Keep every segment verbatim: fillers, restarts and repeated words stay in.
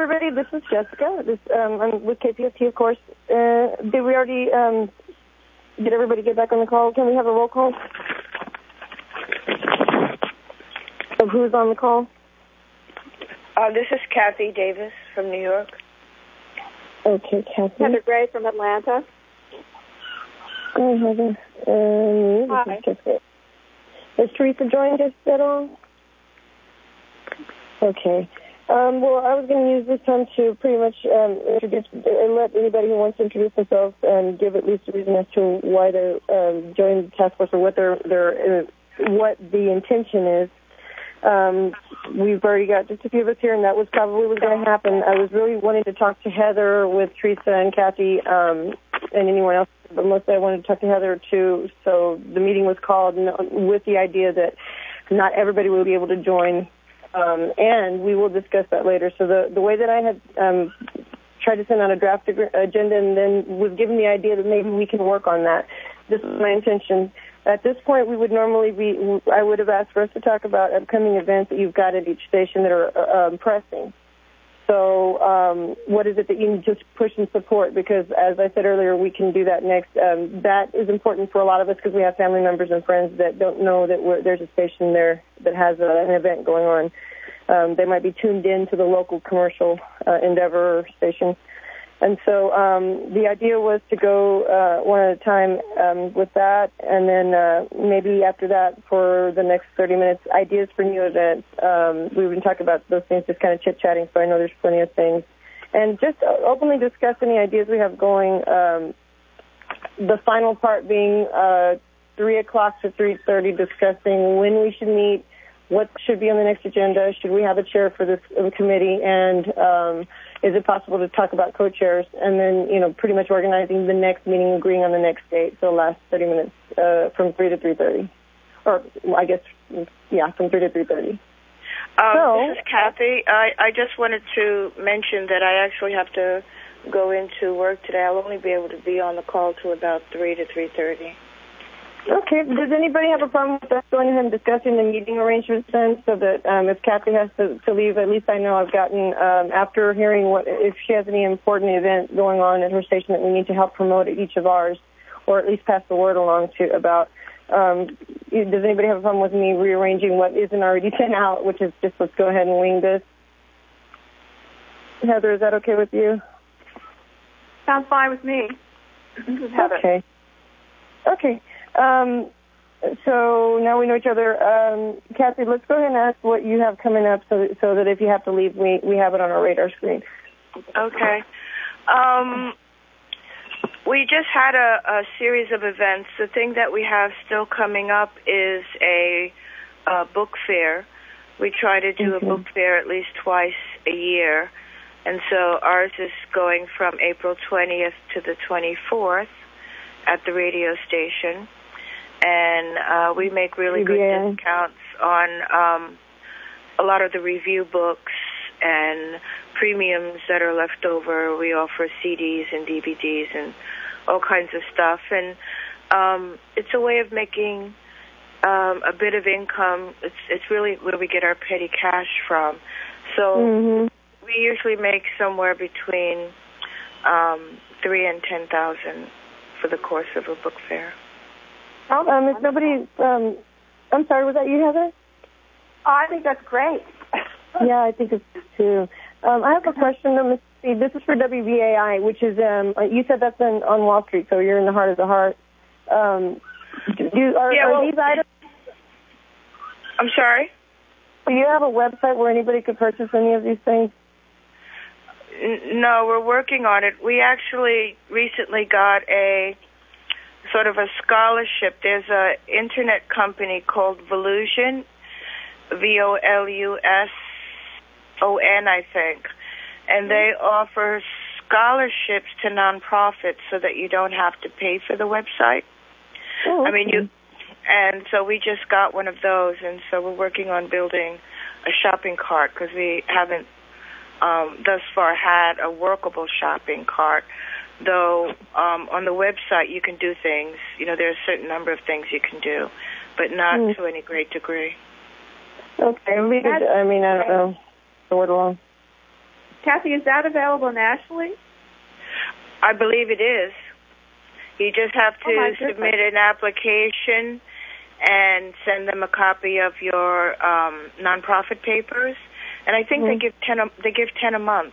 everybody. This is Jessica. This, um, I'm with K P F T, of course. Uh, did we already, um, did everybody get back on the call? Can we have a roll call of who's on the call? Uh, this is Kathy Davis from New York. Okay, Kathy. Heather Gray from Atlanta. Oh, Heather. Um, Hi. this is Jessica. Has Teresa joined us at all? Okay. Um, well, I was going to use this time to pretty much um, introduce and let anybody who wants to introduce themselves and give at least a reason as to why they're um, joining the task force or what their their uh, what the intention is. Um, we've already got just a few of us here, and that was probably was going to happen. I was really wanting to talk to Heather with Teresa and Kathy um, and anyone else, but mostly I wanted to talk to Heather too. So the meeting was called with the idea that not everybody will be able to join. Um, and we will discuss that later. So the, the way that I had um, tried to send out a draft ag- agenda and then was given the idea that maybe we can work on that. This was my intention. At this point, we would normally be, I would have asked for us to talk about upcoming events that you've got at each station that are uh, um, pressing. So um, what is it that you need to push and support? Because as I said earlier, we can do that next. Um, that is important for a lot of us because we have family members and friends that don't know that we're, there's a station there that has a, an event going on. Um, they might be tuned in to the local commercial uh, Endeavor station. And so um, the idea was to go uh, one at a time um, with that, and then uh, maybe after that for the next thirty minutes, ideas for new events. Um, we've been talking about those things, just kind of chit-chatting, so I know there's plenty of things. And just openly discuss any ideas we have going, um, the final part being uh, three o'clock to three thirty, discussing when we should meet, what should be on the next agenda, should we have a chair for this uh, committee, and um, is it possible to talk about co-chairs, and then, you know, pretty much organizing the next meeting, agreeing on the next date, so last thirty minutes uh, from three to three thirty. Or, I guess, yeah, from three to three thirty. Um, so, this is Kathy. I, I just wanted to mention that I actually have to go into work today. I'll only be able to be on the call till about three to three thirty. Okay. Does anybody have a problem with us going ahead and discussing the meeting arrangements then, so that um, if Kathy has to, to leave, at least I know I've gotten, um, after hearing what if she has any important event going on at her station that we need to help promote at each of ours, or at least pass the word along to about. Um, does anybody have a problem with me rearranging what isn't already sent out, which is just let's go ahead and wing this? Heather, is that okay with you? Sounds fine with me. This is Heather. Okay. Okay. Um, so now we know each other. Um, Kathy, let's go ahead and ask what you have coming up so, so that if you have to leave, we, we have it on our radar screen. Okay. Um, we just had a, a series of events. The thing that we have still coming up is a, a book fair. We try to do okay. a book fair at least twice a year. And so ours is going from April twentieth to the twenty-fourth at the radio station. And uh, we make really good yeah. discounts on um, a lot of the review books and premiums that are left over. We offer C Ds and D V Ds and all kinds of stuff. And um, it's a way of making um, a bit of income. It's, it's really where we get our petty cash from. So mm-hmm. we usually make somewhere between um, three and ten thousand for the course of a book fair. Um, if nobody, um, I'm sorry, was that you, Heather? Oh, I think that's great. Yeah, I think it's too. Um, I have a question, though, Miz C. This is for W B A I, which is, um, you said that's in, on Wall Street, so you're in the heart of the heart. Um, do, are, yeah, are well, these items? I'm sorry? Do you have a website where anybody could purchase any of these things? N- no, we're working on it. We actually recently got a sort of a scholarship. There's an internet company called Volusion, V O L U S O N, I think. And they offer scholarships to nonprofits so that you don't have to pay for the website. Oh, okay. I mean, you, and so we just got one of those, and so we're working on building a shopping cart because we haven't um, thus far had a workable shopping cart. Though um, on the website you can do things, you know, there are a certain number of things you can do, but not mm. to any great degree. Okay, we could, I mean, I don't know, sort along. Kathy, is that available nationally? I believe it is. You just have to oh submit an application and send them a copy of your um, nonprofit papers, and I think mm-hmm. they give ten. A, they give ten a month.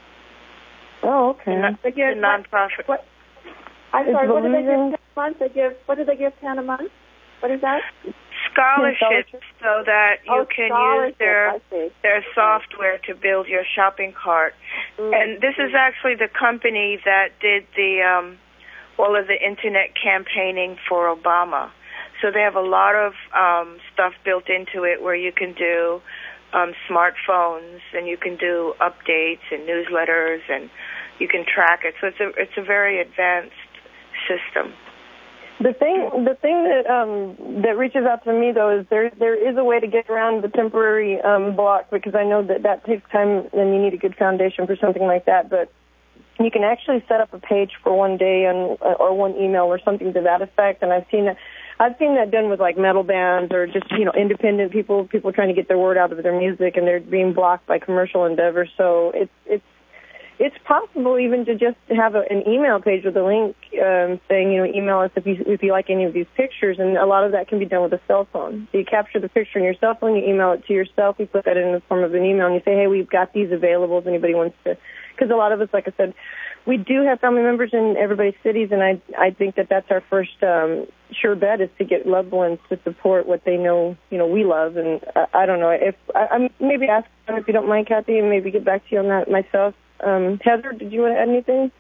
Oh, okay. The, they give the nonprofit. What, what, I'm it's sorry. What do they give Volusia? ten a month? They give. What do they give ten a month? What is that? Scholarships, so that you oh, can use their their software to build your shopping cart. Mm-hmm. And this is actually the company that did the um, all of the internet campaigning for Obama. So they have a lot of um, stuff built into it where you can do um, smartphones and you can do updates and newsletters and you can track it. So it's a it's a very advanced system. The thing, the thing that um, that reaches out to me though is there there is a way to get around the temporary um, block, because I know that that takes time and you need a good foundation for something like that. But you can actually set up a page for one day and or one email or something to that effect. And I've seen that. I've seen that done with like metal bands or just, you know, independent people, people trying to get their word out of their music, and they're being blocked by commercial endeavors. So it's it's it's possible even to just have a, an email page with a link um, saying, you know, email us if you if you like any of these pictures, and a lot of that can be done with a cell phone. So you capture the picture in your cell phone, you email it to yourself, you put that in the form of an email, and you say, hey, we've got these available if anybody wants to. Because a lot of us, like I said, we do have family members in everybody's cities, and I I think that that's our first um, sure bet is to get loved ones to support what they know, you know, we love. And I, I don't know if I, I'm maybe ask them if you don't mind, Kathy, and maybe get back to you on that myself. Um, Heather, did you want to add anything?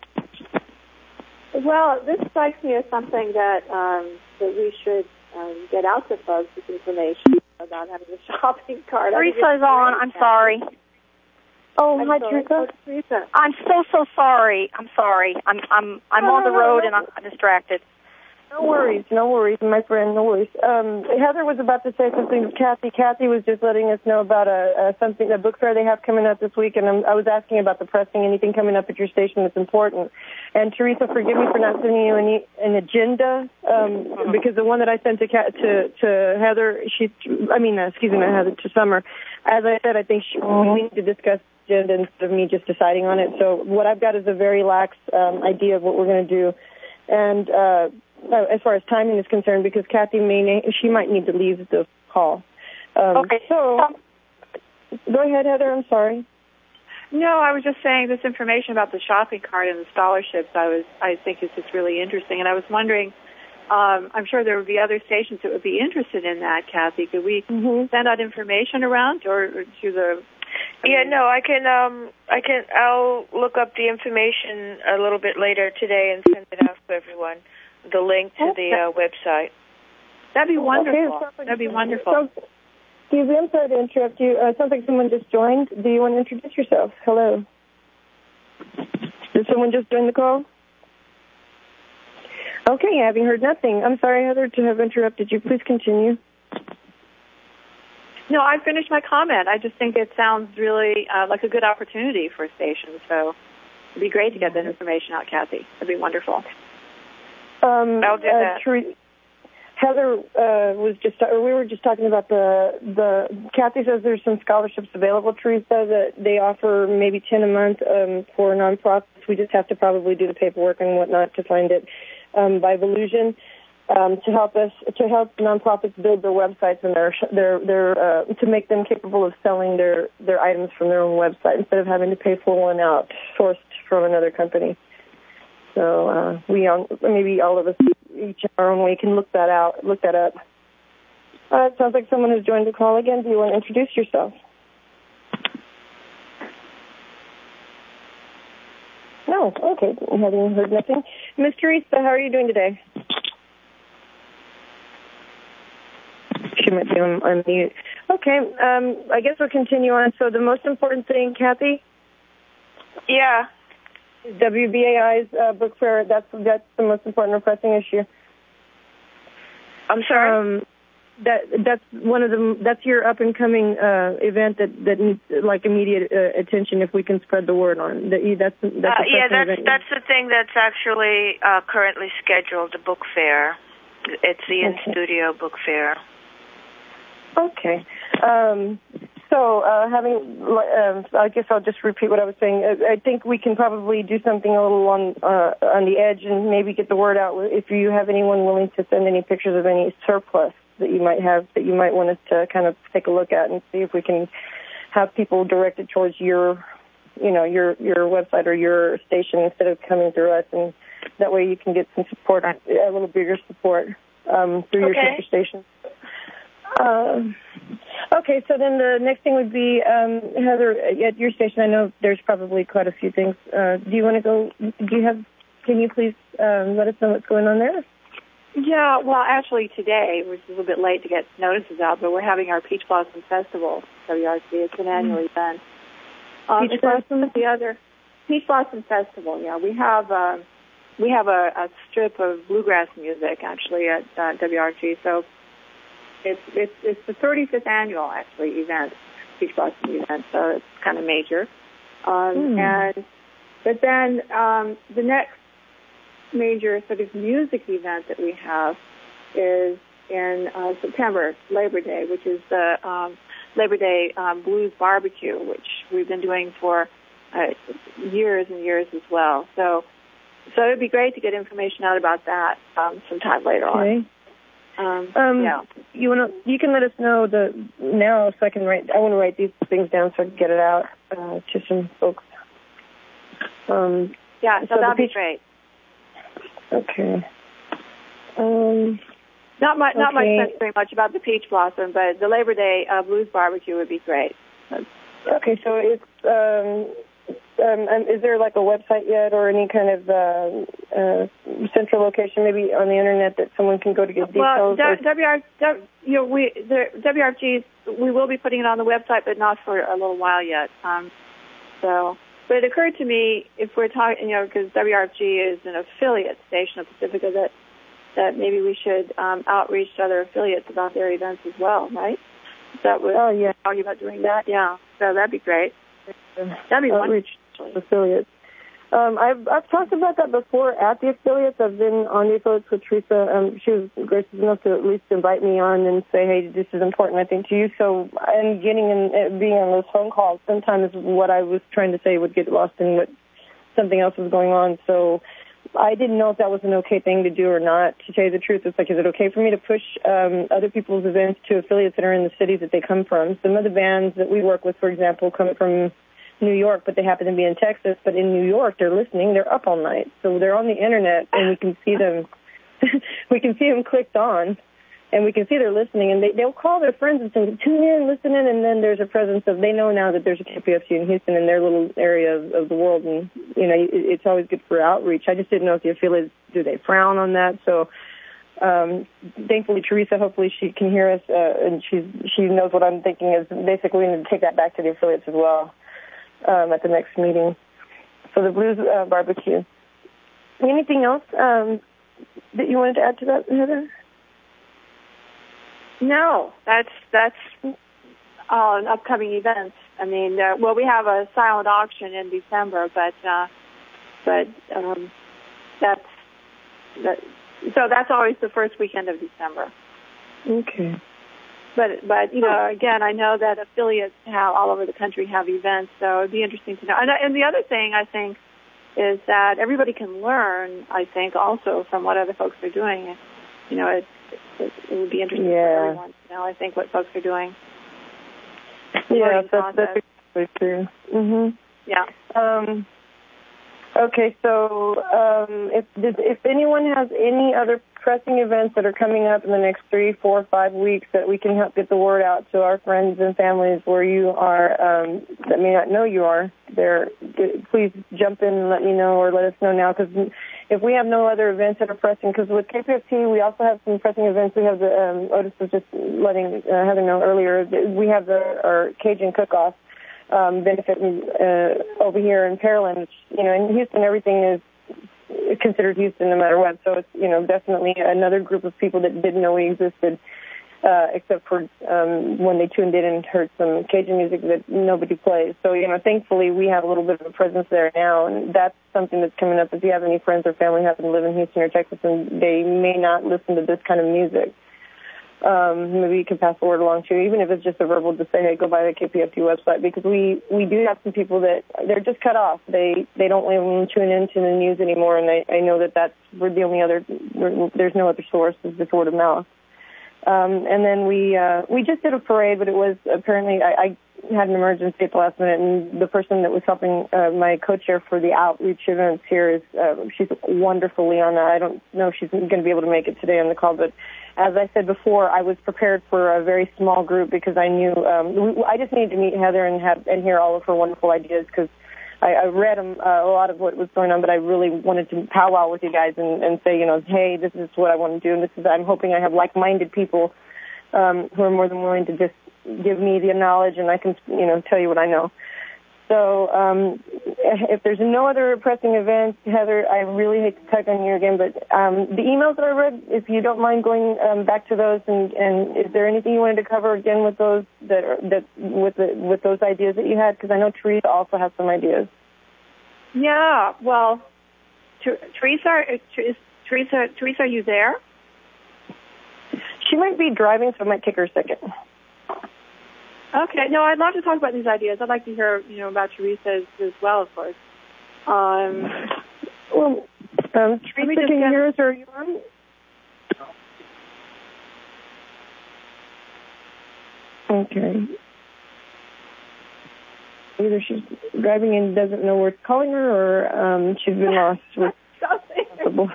Well, this strikes me as something that um, that we should um, get out to folks, this information about having a shopping cart. Teresa's on. I'm sorry. Oh, I'm hi, sorry. Teresa. Oh, Teresa. I'm so so sorry. I'm sorry. I'm I'm I'm No, on the no, road no, and I'm distracted. No worries, no worries, my friend, no worries. Um, Heather was about to say something to Kathy. Kathy was just letting us know about a, a something, a book fair they have coming up this week, and I'm, I was asking about the pressing, anything coming up at your station that's important. And Teresa, forgive me for not sending you any, an agenda, um, because the one that I sent to to, to Heather, she, I mean, uh, excuse me, not Heather, to Summer. As I said, I think she, we need to discuss agenda instead of me just deciding on it. So what I've got is a very lax um, idea of what we're going to do, and. Uh, Uh, as far as timing is concerned, because Kathy may na- she might need to leave the call. Um, Okay. So, go ahead, Heather. I'm sorry. No, I was just saying this information about the shopping cart and the scholarships. I was, I think, is just really interesting, and I was wondering. Um, I'm sure there would be other stations that would be interested in that, Kathy. Could we mm-hmm. send out information around, or, or to the? I yeah, mean, no, I can. Um, I can. I'll look up the information a little bit later today and send it out to everyone. The link to the uh, website. That'd be wonderful. Okay, That'd be wonderful. So, Steve, I'm sorry to interrupt you. Uh, it sounds like someone just joined. Do you want to introduce yourself? Hello. Did someone just join the call? Okay, having heard nothing. I'm sorry, Heather, to have interrupted you. Please continue. No, I finished my comment. I just think it sounds really uh, like a good opportunity for a station. So it'd be great to get that information out, Kathy. It'd be wonderful. Um, I'll do uh, that. Ther- Heather uh, was just, or we were just talking about the, the, Kathy says there's some scholarships available, Teresa, that they offer maybe ten a month um, for nonprofits. We just have to probably do the paperwork and whatnot to find it um, by Volusia um, to help us, to help nonprofits build their websites and their, their, their uh, to make them capable of selling their, their items from their own website instead of having to pay for one out sourced from another company. So uh, we, all, maybe all of us, each in our own way, can look that out, look that up. Uh, it sounds like someone has joined the call again. Do you want to introduce yourself? No. Okay. Having heard nothing. Miss Teresa, how are you doing today? She might be on, on mute. Okay. Um, I guess we'll continue on. So the most important thing, Kathy? Yeah. W B A I's uh, book fair, that's that's the most important or pressing issue. I'm sorry? Um, that that's one of the that's your up and coming uh, event that that needs like immediate uh, attention if we can spread the word on that. That's, that's uh, yeah, that's event. that's the thing that's actually uh, currently scheduled. The book fair. It's the in studio book fair. Okay. Um, So, uh, having, um, I guess I'll just repeat what I was saying. I, I think we can probably do something a little on uh, on the edge and maybe get the word out. If you have anyone willing to send any pictures of any surplus that you might have, that you might want us to kind of take a look at and see if we can have people directed towards your, you know, your your website or your station instead of coming through us, and that way you can get some support, a little bigger support um, through okay. your sister station. Um, okay, so then the next thing would be, um, Heather, at your station, I know there's probably quite a few things. Uh, do you want to go, do you have, can you please um, let us know what's going on there? Yeah, well, actually today, which is a little bit late to get notices out, but we're having our Peach Blossom Festival, W R C. It's an annual mm-hmm. event. Um, Peach Blossom? The other, Peach Blossom Festival, yeah. We have, uh, we have a, a strip of bluegrass music, actually, at uh, W R C, so It's it's it's the thirty-fifth annual actually event, Peach Blossom event, so it's kind of major. Um, mm. And but then um, the next major sort of music event that we have is in uh, September, Labor Day, which is the um, Labor Day um, Blues Barbecue, which we've been doing for uh, years and years as well. So so it'd be great to get information out about that um, sometime later okay. on. Um, um, yeah. You want to? You can let us know the now, so I can write. I want to write these things down so I can get it out uh, to some folks. Um, yeah, so, so that'd be peach, great. Okay. Um, not much. Not okay. much sense very much about the Peach Blossom, but the Labor Day uh, Blues Barbecue would be great. Okay, so it's. Um, Um, is there like a website yet, or any kind of uh, uh, central location, maybe on the internet, that someone can go to get details? Well, W R, w, you know, we the W R G, we will be putting it on the website, but not for a little while yet. Um, so, but it occurred to me, if we're talking, you know, because W R G is an affiliate station of Pacifica, that that maybe we should um, outreach to other affiliates about their events as well, right? That was oh yeah, talking about doing that, yeah. So that'd be great. That'd be outreach wonderful. Affiliates. Um, I've I've talked about that before at the affiliates. I've been on the affiliates with Teresa. Um, she was gracious enough to at least invite me on and say, "Hey, this is important, I think, to you." So, and getting in, being on those phone calls sometimes what I was trying to say would get lost in what something else was going on. So, I didn't know if that was an okay thing to do or not. To tell you the truth, it's like, is it okay for me to push um, other people's events to affiliates that are in the cities that they come from? Some of the bands that we work with, for example, come from New York, but they happen to be in Texas. But in New York, they're listening. They're up all night, so they're on the internet, and we can see them. we can see them clicked on, and we can see they're listening. And they they'll call their friends and say, "Tune in, listen in." And then there's a presence of they know now that there's a K P F C in Houston in their little area of, of the world, and you know it, it's always good for outreach. I just didn't know if the affiliates, do they frown on that? So. Um, thankfully, Teresa, hopefully she can hear us, uh, and she's, she knows what I'm thinking is basically we need to take that back to the affiliates as well. Um, at the next meeting. So the Blues uh, Barbecue. Anything else um, that you wanted to add to that, Heather? No, that's that's all an upcoming events. I mean, uh, well, we have a silent auction in December, but uh, but um, that's that. So that's always the first weekend of December. Okay. But, but you know, again, I know that affiliates have, all over the country have events, so it'd be interesting to know. And, and the other thing, I think, is that everybody can learn, I think, also from what other folks are doing. You know, it, it, it would be interesting yeah. for everyone to know, I think, what folks are doing. Yeah, that's, that's exactly true. Mm-hmm. Yeah. Um, okay, so um, if if anyone has any other pressing events that are coming up in the next three, four, five weeks that we can help get the word out to our friends and families where you are, um, that may not know you are, there, please jump in and let me know or let us know now, because if we have no other events that are pressing, because with K P F T we also have some pressing events. We have the, um, Otis was just letting uh, Heather know earlier, we have the our Cajun Cook-Off um, benefit uh, over here in Pearland, which, you know, in Houston everything is considered Houston no matter what. So it's, you know, definitely another group of people that didn't know we existed, uh, except for um, when they tuned in and heard some Cajun music that nobody plays. So, you know, thankfully we have a little bit of a presence there now, and that's something that's coming up. If you have any friends or family who happen to live in Houston or Texas and they may not listen to this kind of music, um, maybe you can pass the word along to, even if it's just a verbal, to say, hey, go by the K P F T website, because we, we do have some people that they're just cut off. They they don't even tune into the news anymore, and I, I know that that's, we're the only other, there's no other source, it's just word of mouth. Um, and then we uh, we just did a parade, but it was apparently, I, I had an emergency at the last minute, and the person that was helping uh, my co-chair for the outreach events here is, uh, she's wonderful, Liana. I don't know if she's going to be able to make it today on the call, but as I said before, I was prepared for a very small group because I knew, um, I just needed to meet Heather and have and hear all of her wonderful ideas, because I, I read um, uh, a lot of what was going on, but I really wanted to powwow with you guys and, and say, you know, hey, this is what I want to do, and this is, I'm hoping I have like-minded people um, who are more than willing to just give me the knowledge, and I can, you know, tell you what I know. So um, if there's no other pressing events, Heather, I really hate to tug on you again, but um, the emails that I read, if you don't mind going um, back to those, and, and is there anything you wanted to cover again with those that are, that with the, with those ideas that you had? Because I know Teresa also has some ideas. Yeah, well, Teresa, is Teresa, Teresa, are you there? She might be driving, so it might take her a second. Okay, no, I'd love to talk about these ideas. I'd like to hear, you know, about Teresa's as well, of course. Um, well, um, Teresa, can you hear us, or are you on? Okay. Either she's driving and doesn't know where it's calling her, or um, she's been lost with possible.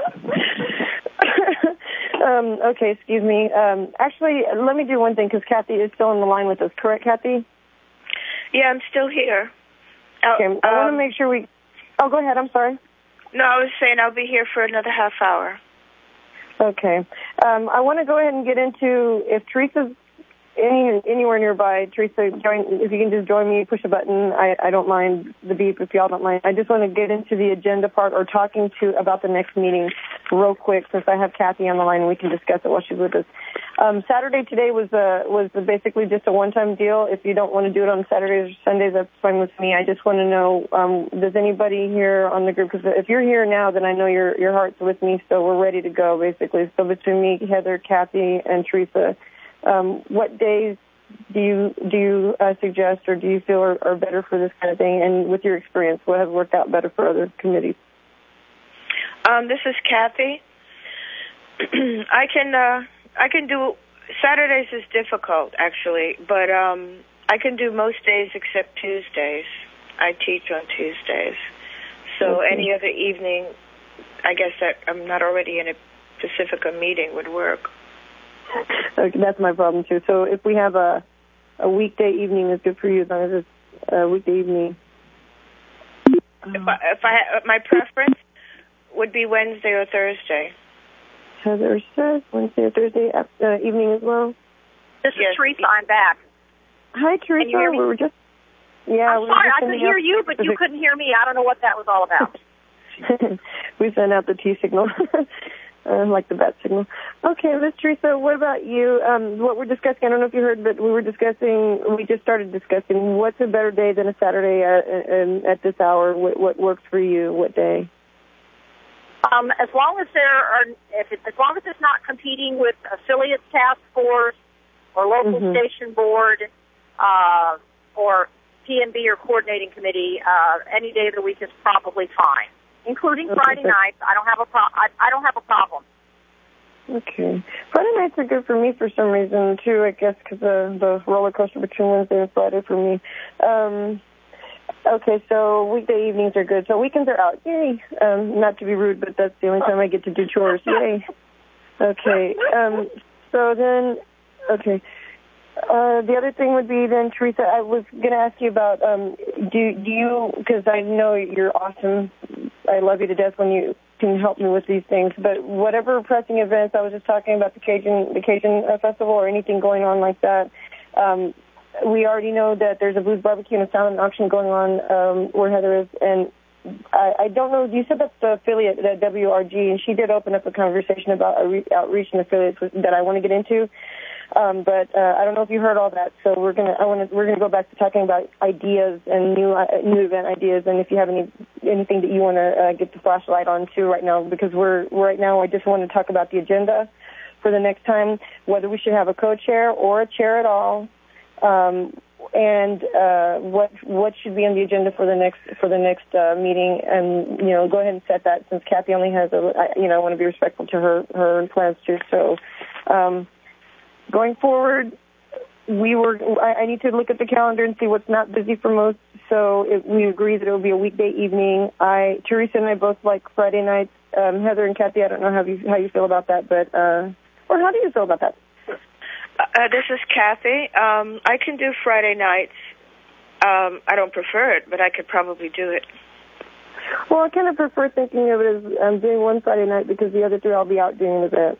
Um, okay, excuse me. Um, actually, let me do one thing, because Kathy is still on the line with us. Correct, Kathy? Yeah, I'm still here. Okay, um, I want to make sure we... Oh, go ahead. I'm sorry. No, I was saying I'll be here for another half hour. Okay. Um, I want to go ahead and get into, if Teresa's any, anywhere nearby, Teresa, join, if you can just join me, push a button. I, I don't mind the beep if y'all don't mind. I just want to get into the agenda part, or talking to about the next meeting real quick, since I have Kathy on the line and we can discuss it while she's with us. Um, Saturday today was uh, was basically just a one-time deal. If you don't want to do it on Saturdays or Sundays, that's fine with me. I just want to know, um, does anybody here on the group, because if you're here now, then I know your your heart's with me, so we're ready to go, basically. So between me, Heather, Kathy, and Teresa, um, what days do you do you uh, suggest, or do you feel are, are better for this kind of thing? And with your experience, what has worked out better for other committees? Um, this is Kathy. I can uh, I can do Saturdays is difficult actually, but um, I can do most days except Tuesdays. I teach on Tuesdays, so okay. Any other evening, I guess that I'm not already in a Pacifica meeting would work. Okay, that's my problem too. So if we have a a weekday evening, is good for you as long as it's a weekday evening. If I, if I my preference would be Wednesday or Thursday. Heather says Wednesday or Thursday uh, evening as well. This yes. is Teresa. I'm back. Hi, Teresa. Can you hear me? We were just yeah. I'm we sorry, were just I could hear you, but you couldn't hear me. I don't know what that was all about. We sent out the T signal, uh, like the bat signal. Okay, Miss Teresa, what about you? Um, what we're discussing, I don't know if you heard, but we were discussing, we just started discussing what's a better day than a Saturday at, at, at this hour? What, what works for you? What day? Um, as long as there are, if it, as long as it's not competing with affiliates task force or local mm-hmm. station board uh, or P N B or coordinating committee, uh, any day of the week is probably fine, including okay, Friday nights. I don't have a pro- I, I don't have a problem. Okay, Friday nights are good for me for some reason too. I guess because uh, the roller coaster between Wednesday and Friday for me. Um, Okay, so weekday evenings are good. So weekends are out. Yay. Um, not to be rude, but that's the only time I get to do chores. Yay. Okay. Um, so then, okay. Uh, the other thing would be then, Teresa, I was going to ask you about, um, do, do you, because I know you're awesome. I love you to death when you can help me with these things. But whatever pressing events, I was just talking about the Cajun, the Cajun uh, Festival or anything going on like that, um, we already know that there's a booze barbecue and a silent auction going on um, where Heather is, and I, I don't know, you said that's the affiliate, the W R G, and she did open up a conversation about outreach and affiliates that I want to get into, um, but uh, I don't know if you heard all that, so we're gonna I want to we're gonna go back to talking about ideas and new uh, new event ideas, and if you have any anything that you want to uh, get the flashlight on too right now, because we're right now I just want to talk about the agenda. for the next time, whether we should have a co-chair or a chair at all, um, and uh, what what should be on the agenda for the next for the next uh, meeting, and you know, go ahead and set that since Kathy only has a, you know, I want to be respectful to her her plans too. So, um, going forward, we were I, I need to look at the calendar and see what's not busy for most. So it, we agree that it will be a weekday evening. I Teresa and I both like Friday nights. Um, Heather and Kathy, I don't know how you how you feel about that, but uh, or how do you feel about that? Uh, this is Kathy. Um, I can do Friday nights. Um, I don't prefer it, but I could probably do it. Well, I kind of prefer thinking of it as um, doing one Friday night because the other three I'll be out doing an event.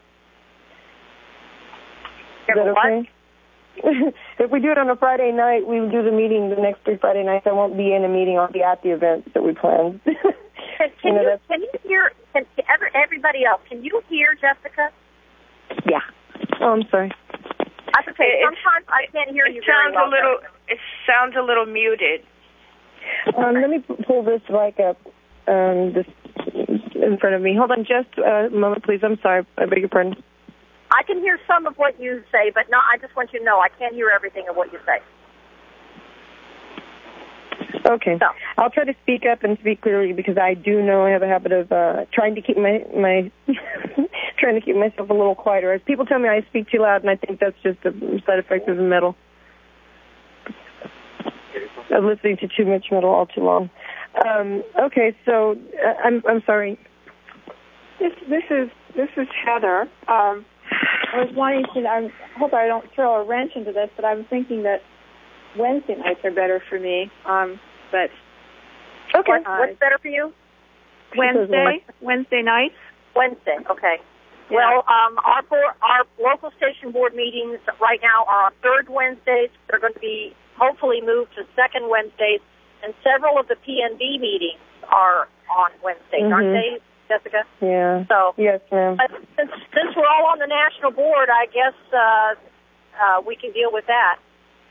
Is that okay? If we do it on a Friday night, we will do the meeting the next three Friday nights. I won't be in a meeting. I'll be at the event that we planned. Can, can, you, know, you, can you hear, can, everybody else, can you hear Jessica? Yeah. Oh, I'm sorry. I should say, sometimes I can't hear you it sounds very well. A little, it sounds a little muted. Um, let me pull this mic up um, this in front of me. Hold on just a moment, please. I'm sorry. I beg your pardon. I can hear some of what you say, but no, I just want you to know I can't hear everything of what you say. Okay. So. I'll try to speak up and speak clearly because I do know I have a habit of uh, trying to keep my, my trying to keep myself a little quieter. People tell me I speak too loud, and I think that's just a side effect of the metal. Of listening to too much metal all too long. Um, okay, so uh, I'm I'm sorry. This this is this is Heather. Um, I was wanting to. I hope I don't throw a wrench into this, but I'm thinking that Wednesday nights are better for me. Um, but okay, what, uh, what's better for you? Wednesday, Wednesday nights. Wednesday, okay. Yeah. Well, um, our board, our local station board meetings right now are on third Wednesdays. They're going to be hopefully moved to second Wednesdays, and several of the P N B meetings are on Wednesdays, mm-hmm. aren't they, Jessica? Yeah. So yes, ma'am. But since since we're all on the national board, I guess uh, uh, we can deal with that.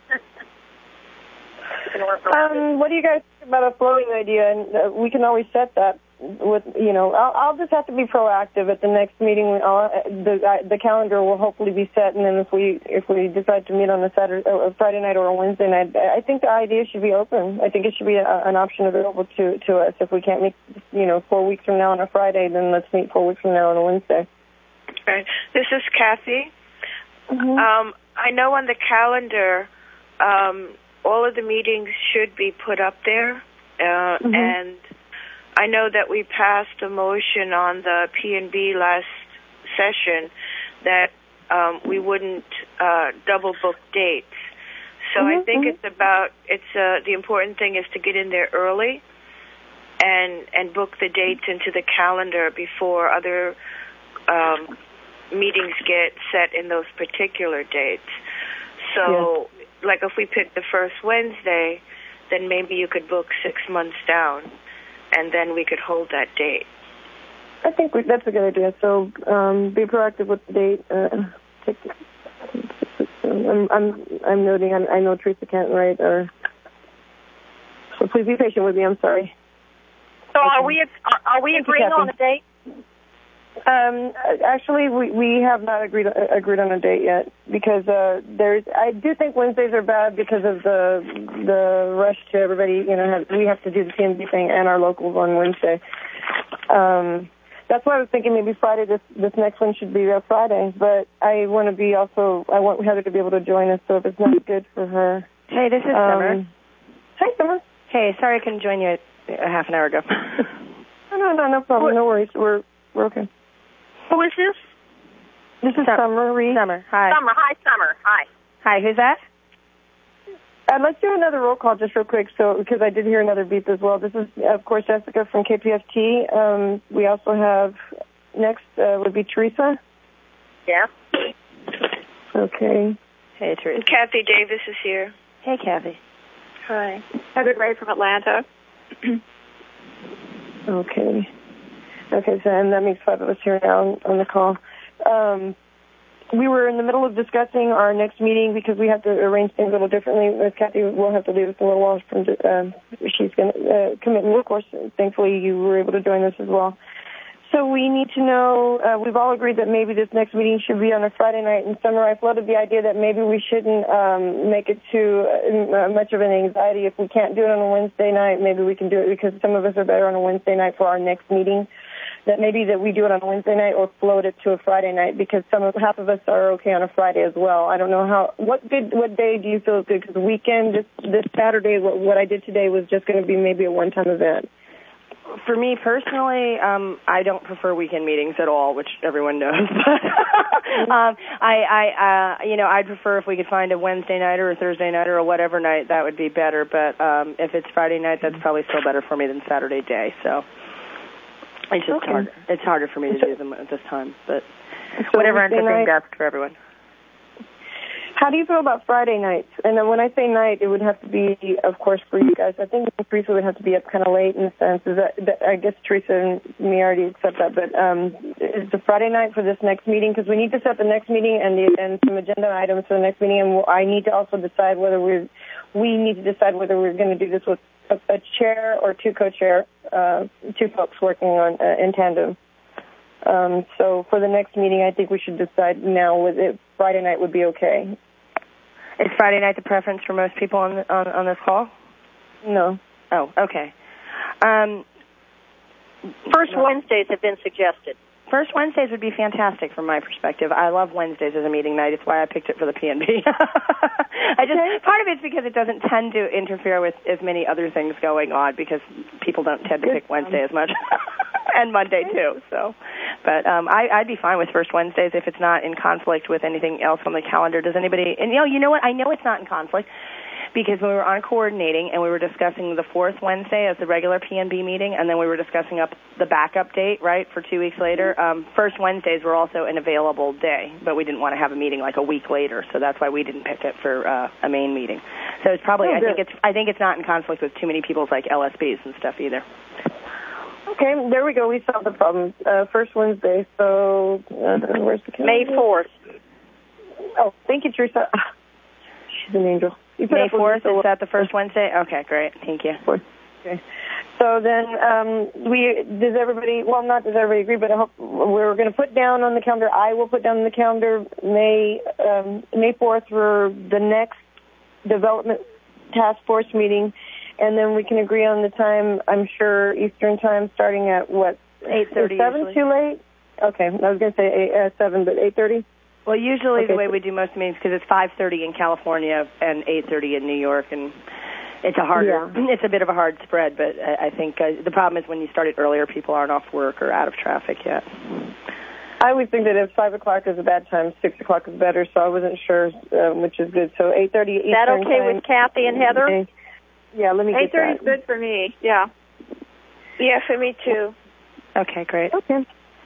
Um, what do you guys think about a floating idea? And uh, we can always set that with, you know, I'll, I'll just have to be proactive at the next meeting. I'll, the uh, the calendar will hopefully be set, and then if we if we decide to meet on a Saturday, or a Friday night or a Wednesday night, I think the idea should be open. I think it should be a, an option available to to us. If we can't meet, you know, four weeks from now on a Friday, then let's meet four weeks from now on a Wednesday. Right. This is Kathy. Mm-hmm. Um, I know on the calendar. Um, all of the meetings should be put up there, uh, mm-hmm. and I know that we passed a motion on the P N B last session that um, we wouldn't uh, double book dates. So mm-hmm. I think mm-hmm. it's about it's uh, the important thing is to get in there early and and book the dates into the calendar before other um, meetings get set in those particular dates. So. Yeah. Like if we pick the first Wednesday, then maybe you could book six months down, and then we could hold that date. I think we, that's a good idea. So um, be proactive with the date. Uh, take the, I'm, I'm I'm noting. I'm, I know Teresa can't write, or so please be patient with me. I'm sorry. So are we are, are we agreeing on a date? Um, actually, we, we have not agreed agreed on a date yet because uh, there's. I do think Wednesdays are bad because of the the rush to everybody. You know, have, we have to do the P N B thing and our locals on Wednesday. Um, that's why I was thinking maybe Friday. This this next one should be a Friday. But I want to be also. I want Heather to be able to join us. So if it's not good for her. Hey, this is um, Summer. Hi, Summer. Hey, sorry I couldn't join you a half an hour ago. no, no, no problem. No worries. We're we're okay. Who is this? This is Summer Reed. Summer, hi. Summer, hi, Summer, hi. Hi, who's that? Uh, let's do another roll call just real quick, so because I did hear another beep as well. This is, of course, Jessica from K P F T. Um, we also have, next uh, would be Teresa. Yeah. Okay. Hey, Teresa. Kathy Davis is here. Hey, Kathy. Hi. Heather Gray from Atlanta. Okay. Okay, so and that makes five of us here now on, on the call. Um, we were in the middle of discussing our next meeting because we have to arrange things a little differently. Miz Kathy will have to leave us a little while. From, um, she's going to uh, commit, and of course, thankfully you were able to join us as well. So we need to know, uh, we've all agreed that maybe this next meeting should be on a Friday night. And Summer, I floated the idea that maybe we shouldn't um, make it too uh, much of an anxiety. If we can't do it on a Wednesday night, maybe we can do it because some of us are better on a Wednesday night for our next meeting. That maybe that we do it on a Wednesday night or float it to a Friday night because some of half of us are okay on a Friday as well. I don't know how. What good? What day do you feel is good? Because the weekend, this this Saturday, what, what I did today was just going to be maybe a one-time event. For me personally, um, I don't prefer weekend meetings at all, which everyone knows. um, I, I, uh, you know, I'd prefer if we could find a Wednesday night or a Thursday night or a whatever night, that would be better. But um, if it's Friday night, that's probably still better for me than Saturday day. So it's just okay. hard. It's harder for me to do them at this time. But so whatever ends up being night, best for everyone. How do you feel about Friday nights? And then when I say night, it would have to be, of course, for you guys. I think Teresa would have to be up kind of late in a sense. Is that, that I guess Teresa and me already accept that. But um, is the Friday night for this next meeting? Because we need to set the next meeting and the, and some agenda items for the next meeting. And I need to also decide whether we're we need to decide whether we're going to do this with a, a chair or two co-chair, uh, two folks working on uh, in tandem. Um, so for the next meeting, I think we should decide now whether Friday night would be okay. Is Friday night the preference for most people on on, on this call? No. Oh, okay. Um, First no. Wednesdays have been suggested. First Wednesdays would be fantastic from my perspective. I love Wednesdays as a meeting night. It's why I picked it for the P N B. I just okay. Part of it's because it doesn't tend to interfere with as many other things going on because people don't tend to pick Wednesday as much. And Monday too. So, but um, I, I'd be fine with first Wednesdays if it's not in conflict with anything else on the calendar. Does anybody? And you know, you know what? I know it's not in conflict because when we were on coordinating and we were discussing the fourth Wednesday as the regular P N B meeting, and then we were discussing up the backup date, right, for two weeks later. Um, first Wednesdays were also an available day, but we didn't want to have a meeting like a week later, so that's why we didn't pick it for uh, a main meeting. So it's probably. Oh, I think it's. I think it's not in conflict with too many people's like L S Bs and stuff either. Okay, there we go. We solved the problem. Uh, first Wednesday, so uh, where's the calendar? May fourth. Oh, thank you, Teresa. She's an angel. May fourth, is that the first Wednesday? Okay, great. Thank you. Okay. So then um, we, does everybody, well, not does everybody agree, but I hope we're going to put down on the calendar, I will put down on the calendar May um, May fourth for the next development task force meeting. And then we can agree on the time, I'm sure, Eastern time, starting at what? eight thirty Is seven usually. Too late? Okay, I was going to say eight, uh, seven, but eight thirty? Well, usually okay. The way we do most meetings, because it's five thirty in California and eight thirty in New York, and it's a harder, yeah. it's a bit of a hard spread, but I think uh, the problem is when you start it earlier, people aren't off work or out of traffic yet. I always think that if five o'clock is a bad time, six o'clock is better, so I wasn't sure uh, which is good. So eight thirty Eastern Is that okay time. with Kathy and Heather? Okay. Yeah, let me get eight thirty is that. good for me, yeah. Yeah, for me too. Okay, great. Okay.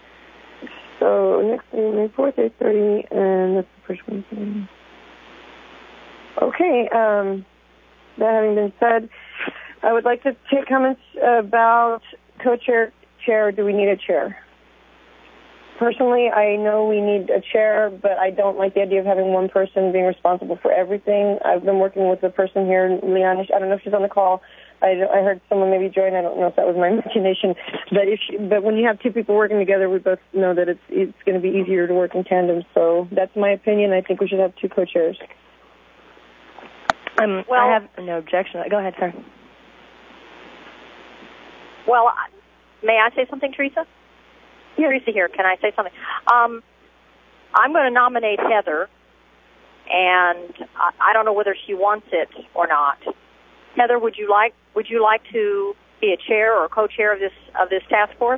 So next meeting, May fourth, eight thirty, and that's the first one. Okay, um, that having been said, I would like to take comments about co-chair, chair, do we need a chair? Personally, I know we need a chair, but I don't like the idea of having one person being responsible for everything. I've been working with a person here, Liana. I don't know if she's on the call. I, I heard someone maybe join. I don't know if that was my imagination. But if she, but when you have two people working together, we both know that it's it's going to be easier to work in tandem. So that's my opinion. I think we should have two co-chairs. Um, well, I have no objection. Go ahead, sir. Well, may I say something, Teresa? Yes. Teresa here. Can I say something? Um, I'm going to nominate Heather, and I, I don't know whether she wants it or not. Heather, would you like would you like to be a chair or co-chair of this of this task force?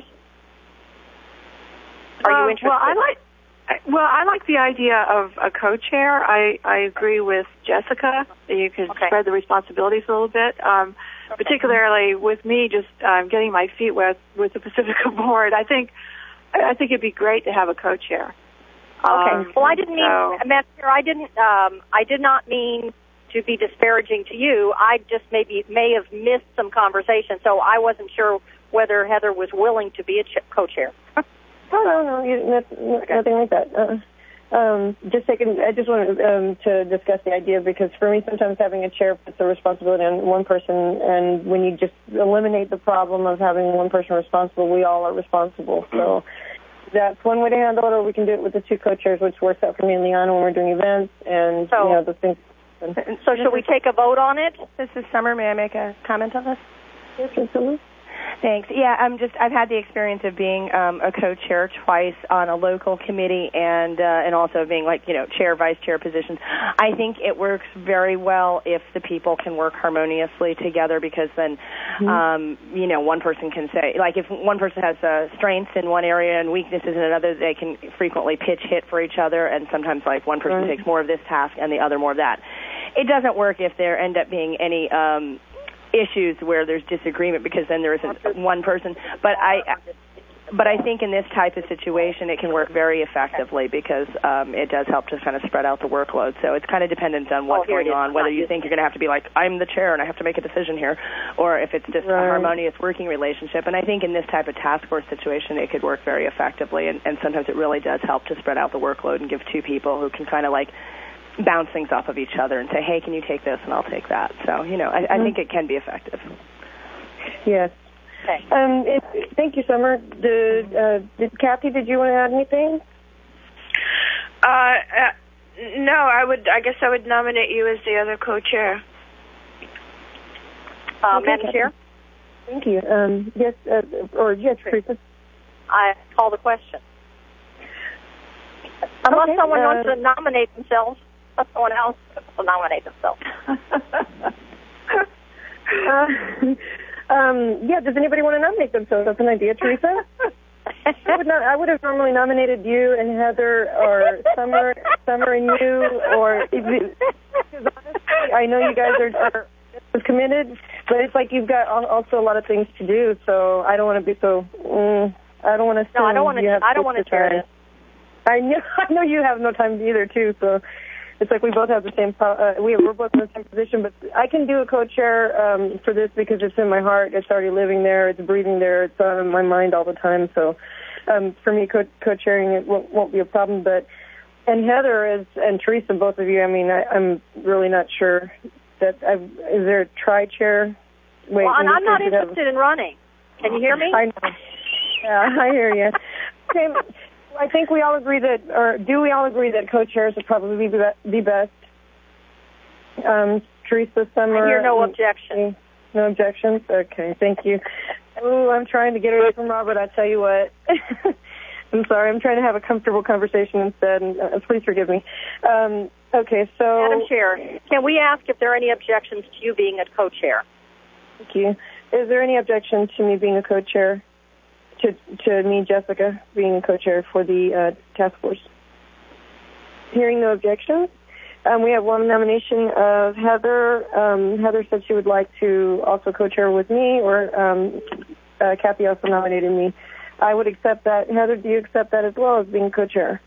Are you um, interested? Well, I like well, I like the idea of a co-chair. I, I agree with Jessica that you could okay. spread the responsibilities a little bit. Um, okay. Particularly with me, just um, getting my feet wet with the Pacifica board. I think I think it'd be great to have a co-chair. Okay. Um, well, I didn't mean, so, Madam Chair, I didn't. Um, I did not mean to be disparaging to you. I just maybe may have missed some conversation, so I wasn't sure whether Heather was willing to be a ch- co-chair. Oh, no, no, you, not, nothing like that. Uh, Um, just taking, I just wanted um, to discuss the idea because for me, sometimes having a chair puts the responsibility on one person, and when you just eliminate the problem of having one person responsible, we all are responsible. So that's one way to handle it, or we can do it with the two co-chairs, which works out for me and Liana when we're doing events, and so, you know the things. So should we take a vote on it? This is Summer. May I make a comment on this? Yes, absolutely. Thanks. Yeah, I'm just. I've had the experience of being um, a co-chair twice on a local committee, and uh, and also being like you know chair, vice chair positions. I think it works very well if the people can work harmoniously together, because then mm-hmm. um, you know one person can say, like if one person has uh, strengths in one area and weaknesses in another, they can frequently pitch hit for each other, and sometimes like one person right. takes more of this task and the other more of that. It doesn't work if there end up being any. Um, issues where there's disagreement, because then there isn't one person. But I, but I think in this type of situation, it can work very effectively because um, it does help to kind of spread out the workload. So it's kind of dependent on what's oh, going on, whether you think you're going to have to be like, I'm the chair and I have to make a decision here, or if it's just right. a harmonious working relationship. And I think in this type of task force situation, it could work very effectively. And, and sometimes it really does help to spread out the workload and give two people who can kind of like bounce things off of each other and say, hey, can you take this and I'll take that. So, you know, I, I think it can be effective. Yes. Okay. Um, it, thank you, Summer. Did, uh, did Kathy, did you want to add anything? Uh, uh, no, I would, I guess I would nominate you as the other co-chair. Uh, okay, Madam Chair? Thank you. Um, yes, uh, or yes, Teresa. I call the question. Unless okay, someone uh, wants to nominate themselves, let someone else will nominate themselves. uh, um, yeah, does anybody want to nominate themselves? That's an idea, Teresa. I would not. I would have normally nominated you and Heather, or Summer, Summer and you, or because honestly, I know you guys are, are committed, but it's like you've got also a lot of things to do. So I don't want to be so. Mm, I don't want to. No, I don't want to. I don't want to chair it. I know. I know you have no time either, too. So it's like we both have the same. Uh, we we're both in the same position, but I can do a co-chair um, for this because it's in my heart. It's already living there. It's breathing there. It's on my mind all the time. So um, for me, co- co-chairing it won't, won't be a problem. But and Heather is and Teresa, both of you. I mean, I, I'm really not sure that. I've, is there a tri-chair? Wait, well, and I'm not interested have... in running. Can you hear me? I know. Yeah, I hear you. Okay. I think we all agree that, or do we all agree that co-chairs would probably be the best? Um, Teresa, Summer. I hear no objection. No objections? Okay, thank you. Oh, I'm trying to get away from Robert, I tell you what. I'm sorry, I'm trying to have a comfortable conversation instead, and uh, please forgive me. Um, okay, so... Madam Chair, can we ask if there are any objections to you being a co-chair? Thank you. Is there any objection to me being a co-chair? To, to me, Jessica, being co-chair for the uh, task force. Hearing no objections, um, we have one nomination of Heather. Um, Heather said she would like to also co-chair with me, or um, uh, Kathy also nominated me. I would accept that. Heather, do you accept that as well as being co-chair?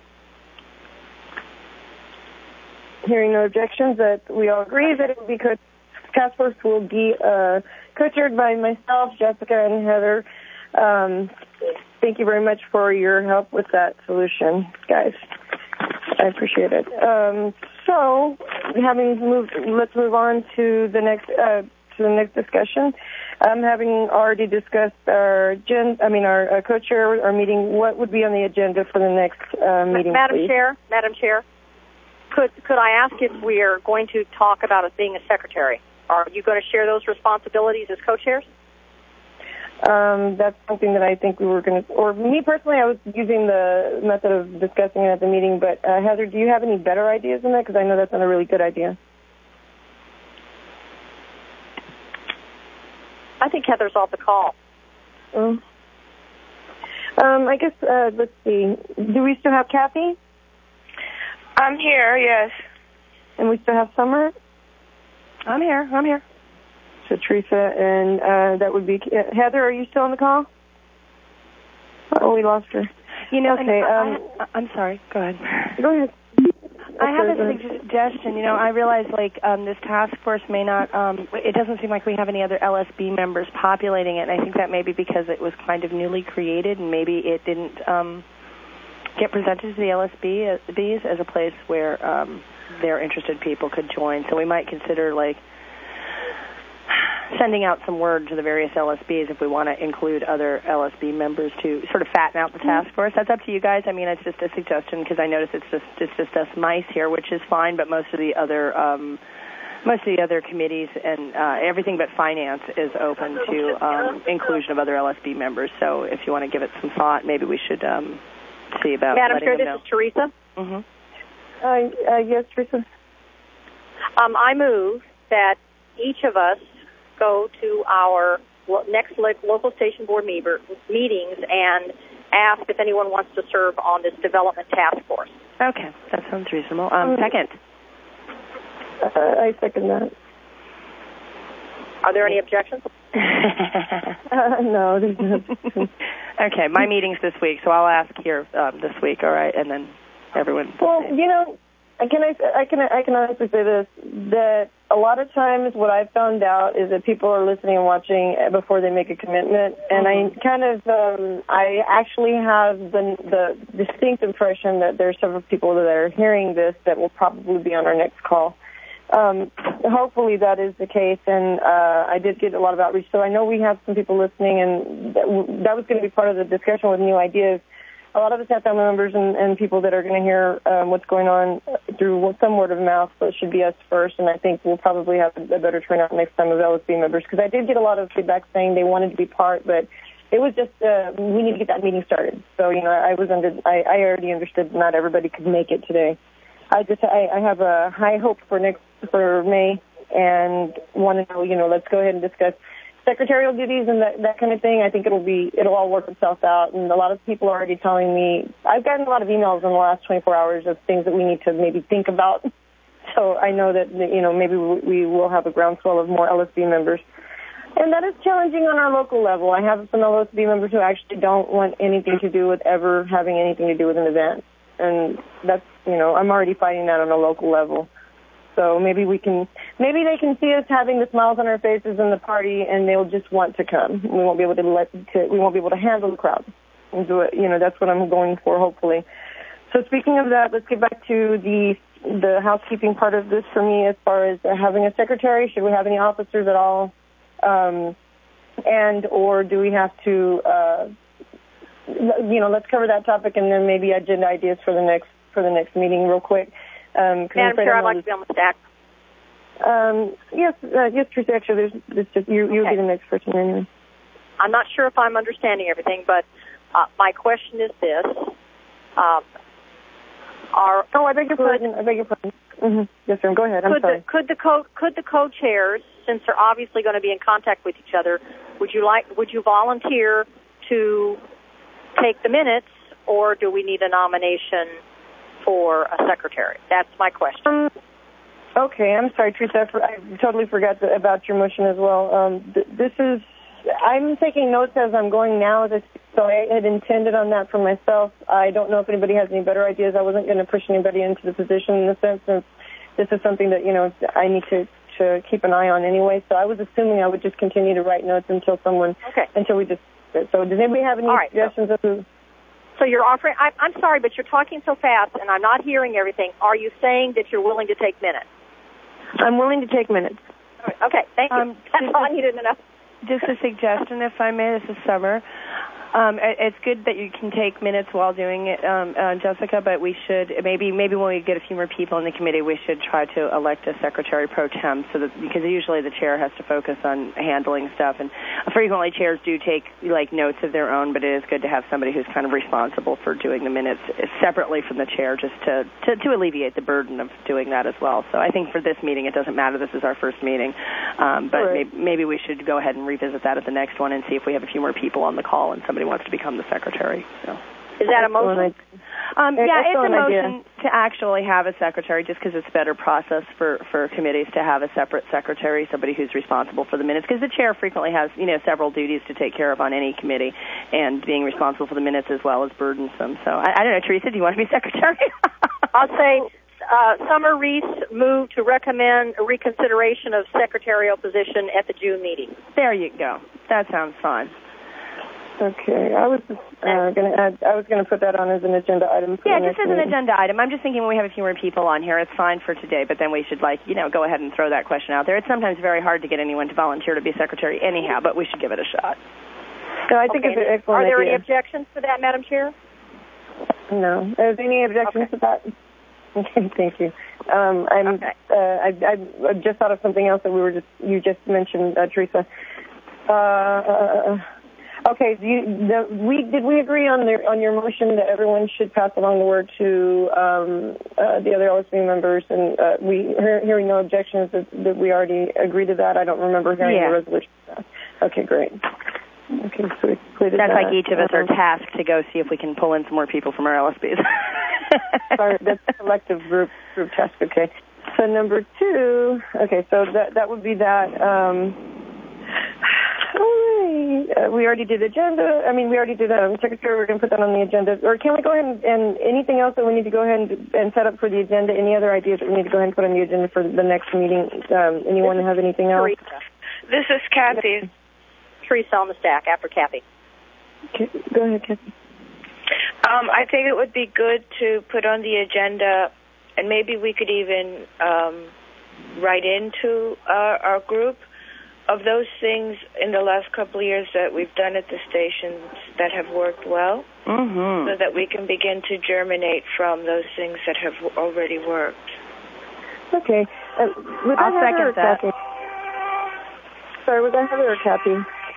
Hearing no objections, that we all agree that it will be co- task force will be uh, co-chaired by myself, Jessica, and Heather. Um, thank you very much for your help with that solution, guys. I appreciate it. Um, so, having moved, let's move on to the next uh, to the next discussion. Um, having already discussed our agenda, I mean our uh, co-chair, our meeting, what would be on the agenda for the next uh, meeting? Madam please? Chair, Madam Chair, could could I ask if we are going to talk about it being a secretary? Are you going to share those responsibilities as co-chairs? Um, that's something that I think we were going to, or me personally, I was using the method of discussing it at the meeting, but uh, Heather, do you have any better ideas than that? Because I know that's not a really good idea. I think Heather's off the call. Mm. Um, I guess, uh, let's see, do we still have Kathy? I'm here, yes. And we still have Summer? I'm here, I'm here. So Teresa, and uh, that would be uh, Heather. Are you still on the call? Oh, we lost her. You know, okay. I, Um, I, I'm sorry. Go ahead. Go ahead. I have a suggestion. You know, I realize like um, this task force may not. Um, it doesn't seem like we have any other L S B members populating it, and I think that may be because it was kind of newly created, and maybe it didn't. Um, get presented to the L S B Bs as a place where um, their interested people could join. So we might consider, like, sending out some word to the various L S Bs if we want to include other L S B members to sort of fatten out the task force. That's up to you guys. I mean, it's just a suggestion because I notice it's just it's just us mice here, which is fine, but most of the other um, most of the other committees and uh, everything but finance is open to um, inclusion of other L S B members. So if you want to give it some thought, maybe we should um, see about Madam letting Chair, them this know. is Teresa. Mm-hmm. Uh, uh, yes, Teresa. Um, I move that each of us go to our next local station board meetings and ask if anyone wants to serve on this development task force. Okay, that sounds reasonable. Um, second. Uh, I second that. Are there any objections? uh, no, there's not. Okay, my meeting's this week, so I'll ask here um, this week, all right, and then everyone. Well, you know, I can I, I can I can honestly say this, that a lot of times what I've found out is that people are listening and watching before they make a commitment, and mm-hmm. I kind of um, I actually have the the distinct impression that there are several people that are hearing this that will probably be on our next call. Um, hopefully that is the case, and uh, I did get a lot of outreach, so I know we have some people listening, and that, w- that was going to be part of the discussion with new ideas. A lot of us have family members and, and people that are going to hear um, what's going on through some word of mouth, so it should be us first, and I think we'll probably have a better turnout next time of L S B members, because I did get a lot of feedback saying they wanted to be part, but it was just, uh, we need to get that meeting started. So, you know, I was under, I, I already understood not everybody could make it today. I just, I, I have a high hope for next, for May, and want to know, you know, let's go ahead and discuss secretarial duties and that, that kind of thing. I think it'll be, it'll all work itself out. And a lot of people are already telling me, I've gotten a lot of emails in the last twenty-four hours of things that we need to maybe think about. So I know that, you know, maybe we will have a groundswell of more L S B members. And that is challenging on our local level. I have some L S B members who actually don't want anything to do with ever having anything to do with an event. And that's, you know, I'm already fighting that on a local level. So maybe we can, maybe they can see us having the smiles on our faces in the party, and they'll just want to come. We won't be able to let, to, we won't be able to handle the crowd and do it. You know, that's what I'm going for, hopefully. So speaking of that, let's get back to the the housekeeping part of this for me as far as having a secretary. Should we have any officers at all? Um, and or do we have to, uh, you know, let's cover that topic and then maybe agenda ideas for the next for the next meeting real quick. Um, Madam Chair, I'd like to be on the stack. Um, yes, uh, yes, Teresa, actually, there's, there's just, you, you'll okay. be the next person anyway. I'm not sure if I'm understanding everything, but uh, my question is this. Um, are, oh, I beg your pardon. I beg your pardon. Mm-hmm. Yes, sir. Go ahead. I'm could sorry. The, could the co could the co-chairs, since they're obviously going to be in contact with each other, would you like would you volunteer to take the minutes, or do we need a nomination for a secretary? That's my question. Um, okay, I'm sorry, Teresa. I, for, I totally forgot the, about your motion as well. Um, th- this is, I'm taking notes as I'm going now, this, so I had intended on that for myself. I don't know if anybody has any better ideas. I wasn't going to push anybody into the position in the sense that this is something that, you know, I need to, to keep an eye on anyway. So I was assuming I would just continue to write notes until someone, okay. until we just, so does anybody have any All right, suggestions so. of who? So you're offering, I, I'm sorry, but you're talking so fast and I'm not hearing everything. Are you saying that you're willing to take minutes? I'm willing to take minutes. Okay, thank you. Um, That's all I needed to know. Just a suggestion, if I may. This is Summer. Um, it's good that you can take minutes while doing it, um, uh, Jessica, but we should, maybe maybe when we get a few more people in the committee, we should try to elect a secretary pro tem, so that, because usually the chair has to focus on handling stuff, and frequently chairs do take, like, notes of their own, but it is good to have somebody who's kind of responsible for doing the minutes separately from the chair, just to, to, to alleviate the burden of doing that as well. So I think for this meeting, it doesn't matter. This is our first meeting, um, but right. maybe, maybe we should go ahead and revisit that at the next one and see if we have a few more people on the call and somebody wants to become the secretary. So. Is that a motion? Um, yeah, it's a motion idea. to actually have a secretary, just because it's a better process for, for committees to have a separate secretary, somebody who's responsible for the minutes, because the chair frequently has, you know, several duties to take care of on any committee, and being responsible for the minutes as well is burdensome. So I, I don't know, Teresa, do you want to be secretary? I'll say uh, Summer Reese moved to recommend a reconsideration of secretarial position at the June meeting. There you go. That sounds fun. Okay, I was uh, going to add. I was going to put that on as an agenda item. For yeah, the just next as an meeting. agenda item. I'm just thinking when we have a few more people on here, it's fine for today. But then we should, like, you know, go ahead and throw that question out there. It's sometimes very hard to get anyone to volunteer to be secretary, anyhow. But we should give it a shot. No, I think okay. it's an excellent Are there idea. any objections to that, Madam Chair? No. Are there any objections okay. to that? Okay, thank you. Um, I'm. Okay. Uh, I, I just thought of something else that we were just. You just mentioned, uh, Teresa. Uh, uh, okay. Do you, the, we did we agree on the on your motion that everyone should pass along the word to um, uh, the other L S B members, and uh, we hearing no objections that, that we already agreed to that. I don't remember hearing yeah. the resolution. Okay, great. Okay, so we completed That's that. like each of us are um, tasked to go see if we can pull in some more people from our L S Bs. Sorry, that's a collective group group task. Okay. So number two. Okay, so that that would be that. Um, uh, we already did agenda. I mean, we already did um, secretary. We're going to put that on the agenda. Or can we go ahead and, and anything else that we need to go ahead and, and set up for the agenda? Any other ideas that we need to go ahead and put on the agenda for the next meeting? Um, anyone have anything else? Teresa. This is Kathy. Teresa on the stack after Kathy. Okay, go ahead, Kathy. Um, I think it would be good to put on the agenda, and maybe we could even um, write into our, our group of those things in the last couple of years that we've done at the stations that have worked well, mm-hmm. so that we can begin to germinate from those things that have already worked. Okay. Uh, was I'll that Heather second or that. Kathy? Sorry, was that Heather or Kathy?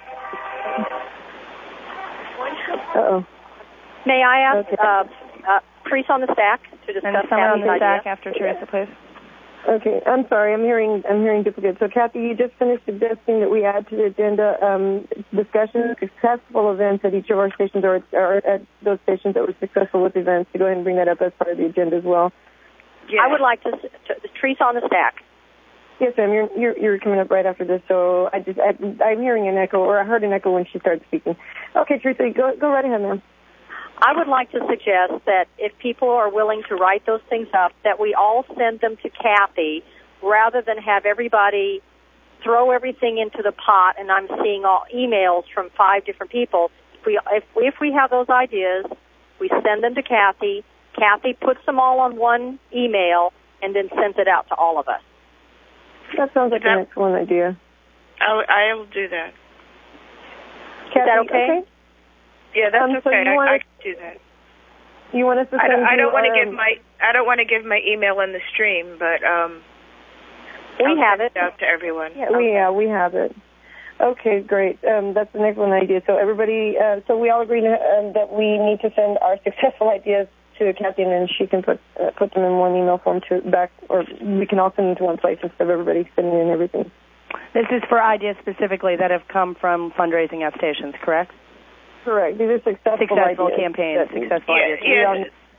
Uh-oh. May I ask Okay. uh, uh, Teresa on the stack to discuss And someone on Kathy's the idea? stack after Teresa, please. Okay, I'm sorry. I'm hearing I'm hearing duplicate. So, Kathy, you just finished suggesting that we add to the agenda um, discussion successful events at each of our stations, or, or at those stations that were successful with events. To go ahead and bring that up as part of the agenda as well. Yes. I would like to, to Teresa on the stack. Yes, ma'am. You're you're, you're coming up right after this. So I just I, I'm hearing an echo, or I heard an echo when she started speaking. Okay, Teresa, go go right ahead, ma'am. I would like to suggest that if people are willing to write those things up, that we all send them to Kathy rather than have everybody throw everything into the pot. And I'm seeing all emails from five different people. If we, if, if we have those ideas, we send them to Kathy. Kathy puts them all on one email and then sends it out to all of us. That sounds like that, an excellent idea. I'll, I'll do that. Kathy, Is that okay? okay? Yeah, that's Um, so okay. you I, want I us- can do that. You want us to I send don't, I you, don't want to um, give my I don't want to give my email in the stream, but um, We I'll have send it. out to everyone. Yeah, we Okay. yeah we have it. Okay, great. Um, that's an excellent idea. So everybody, uh, so we all agree to, um, that we need to send our successful ideas to Kathy, and then she can put uh, put them in one email form to back, or we can all send them to one place instead of everybody sending in everything. This is for ideas specifically that have come from fundraising at stations, correct? Correct. These are successful, Successful ideas. campaigns, that- successful Yeah, ideas. yeah. We all-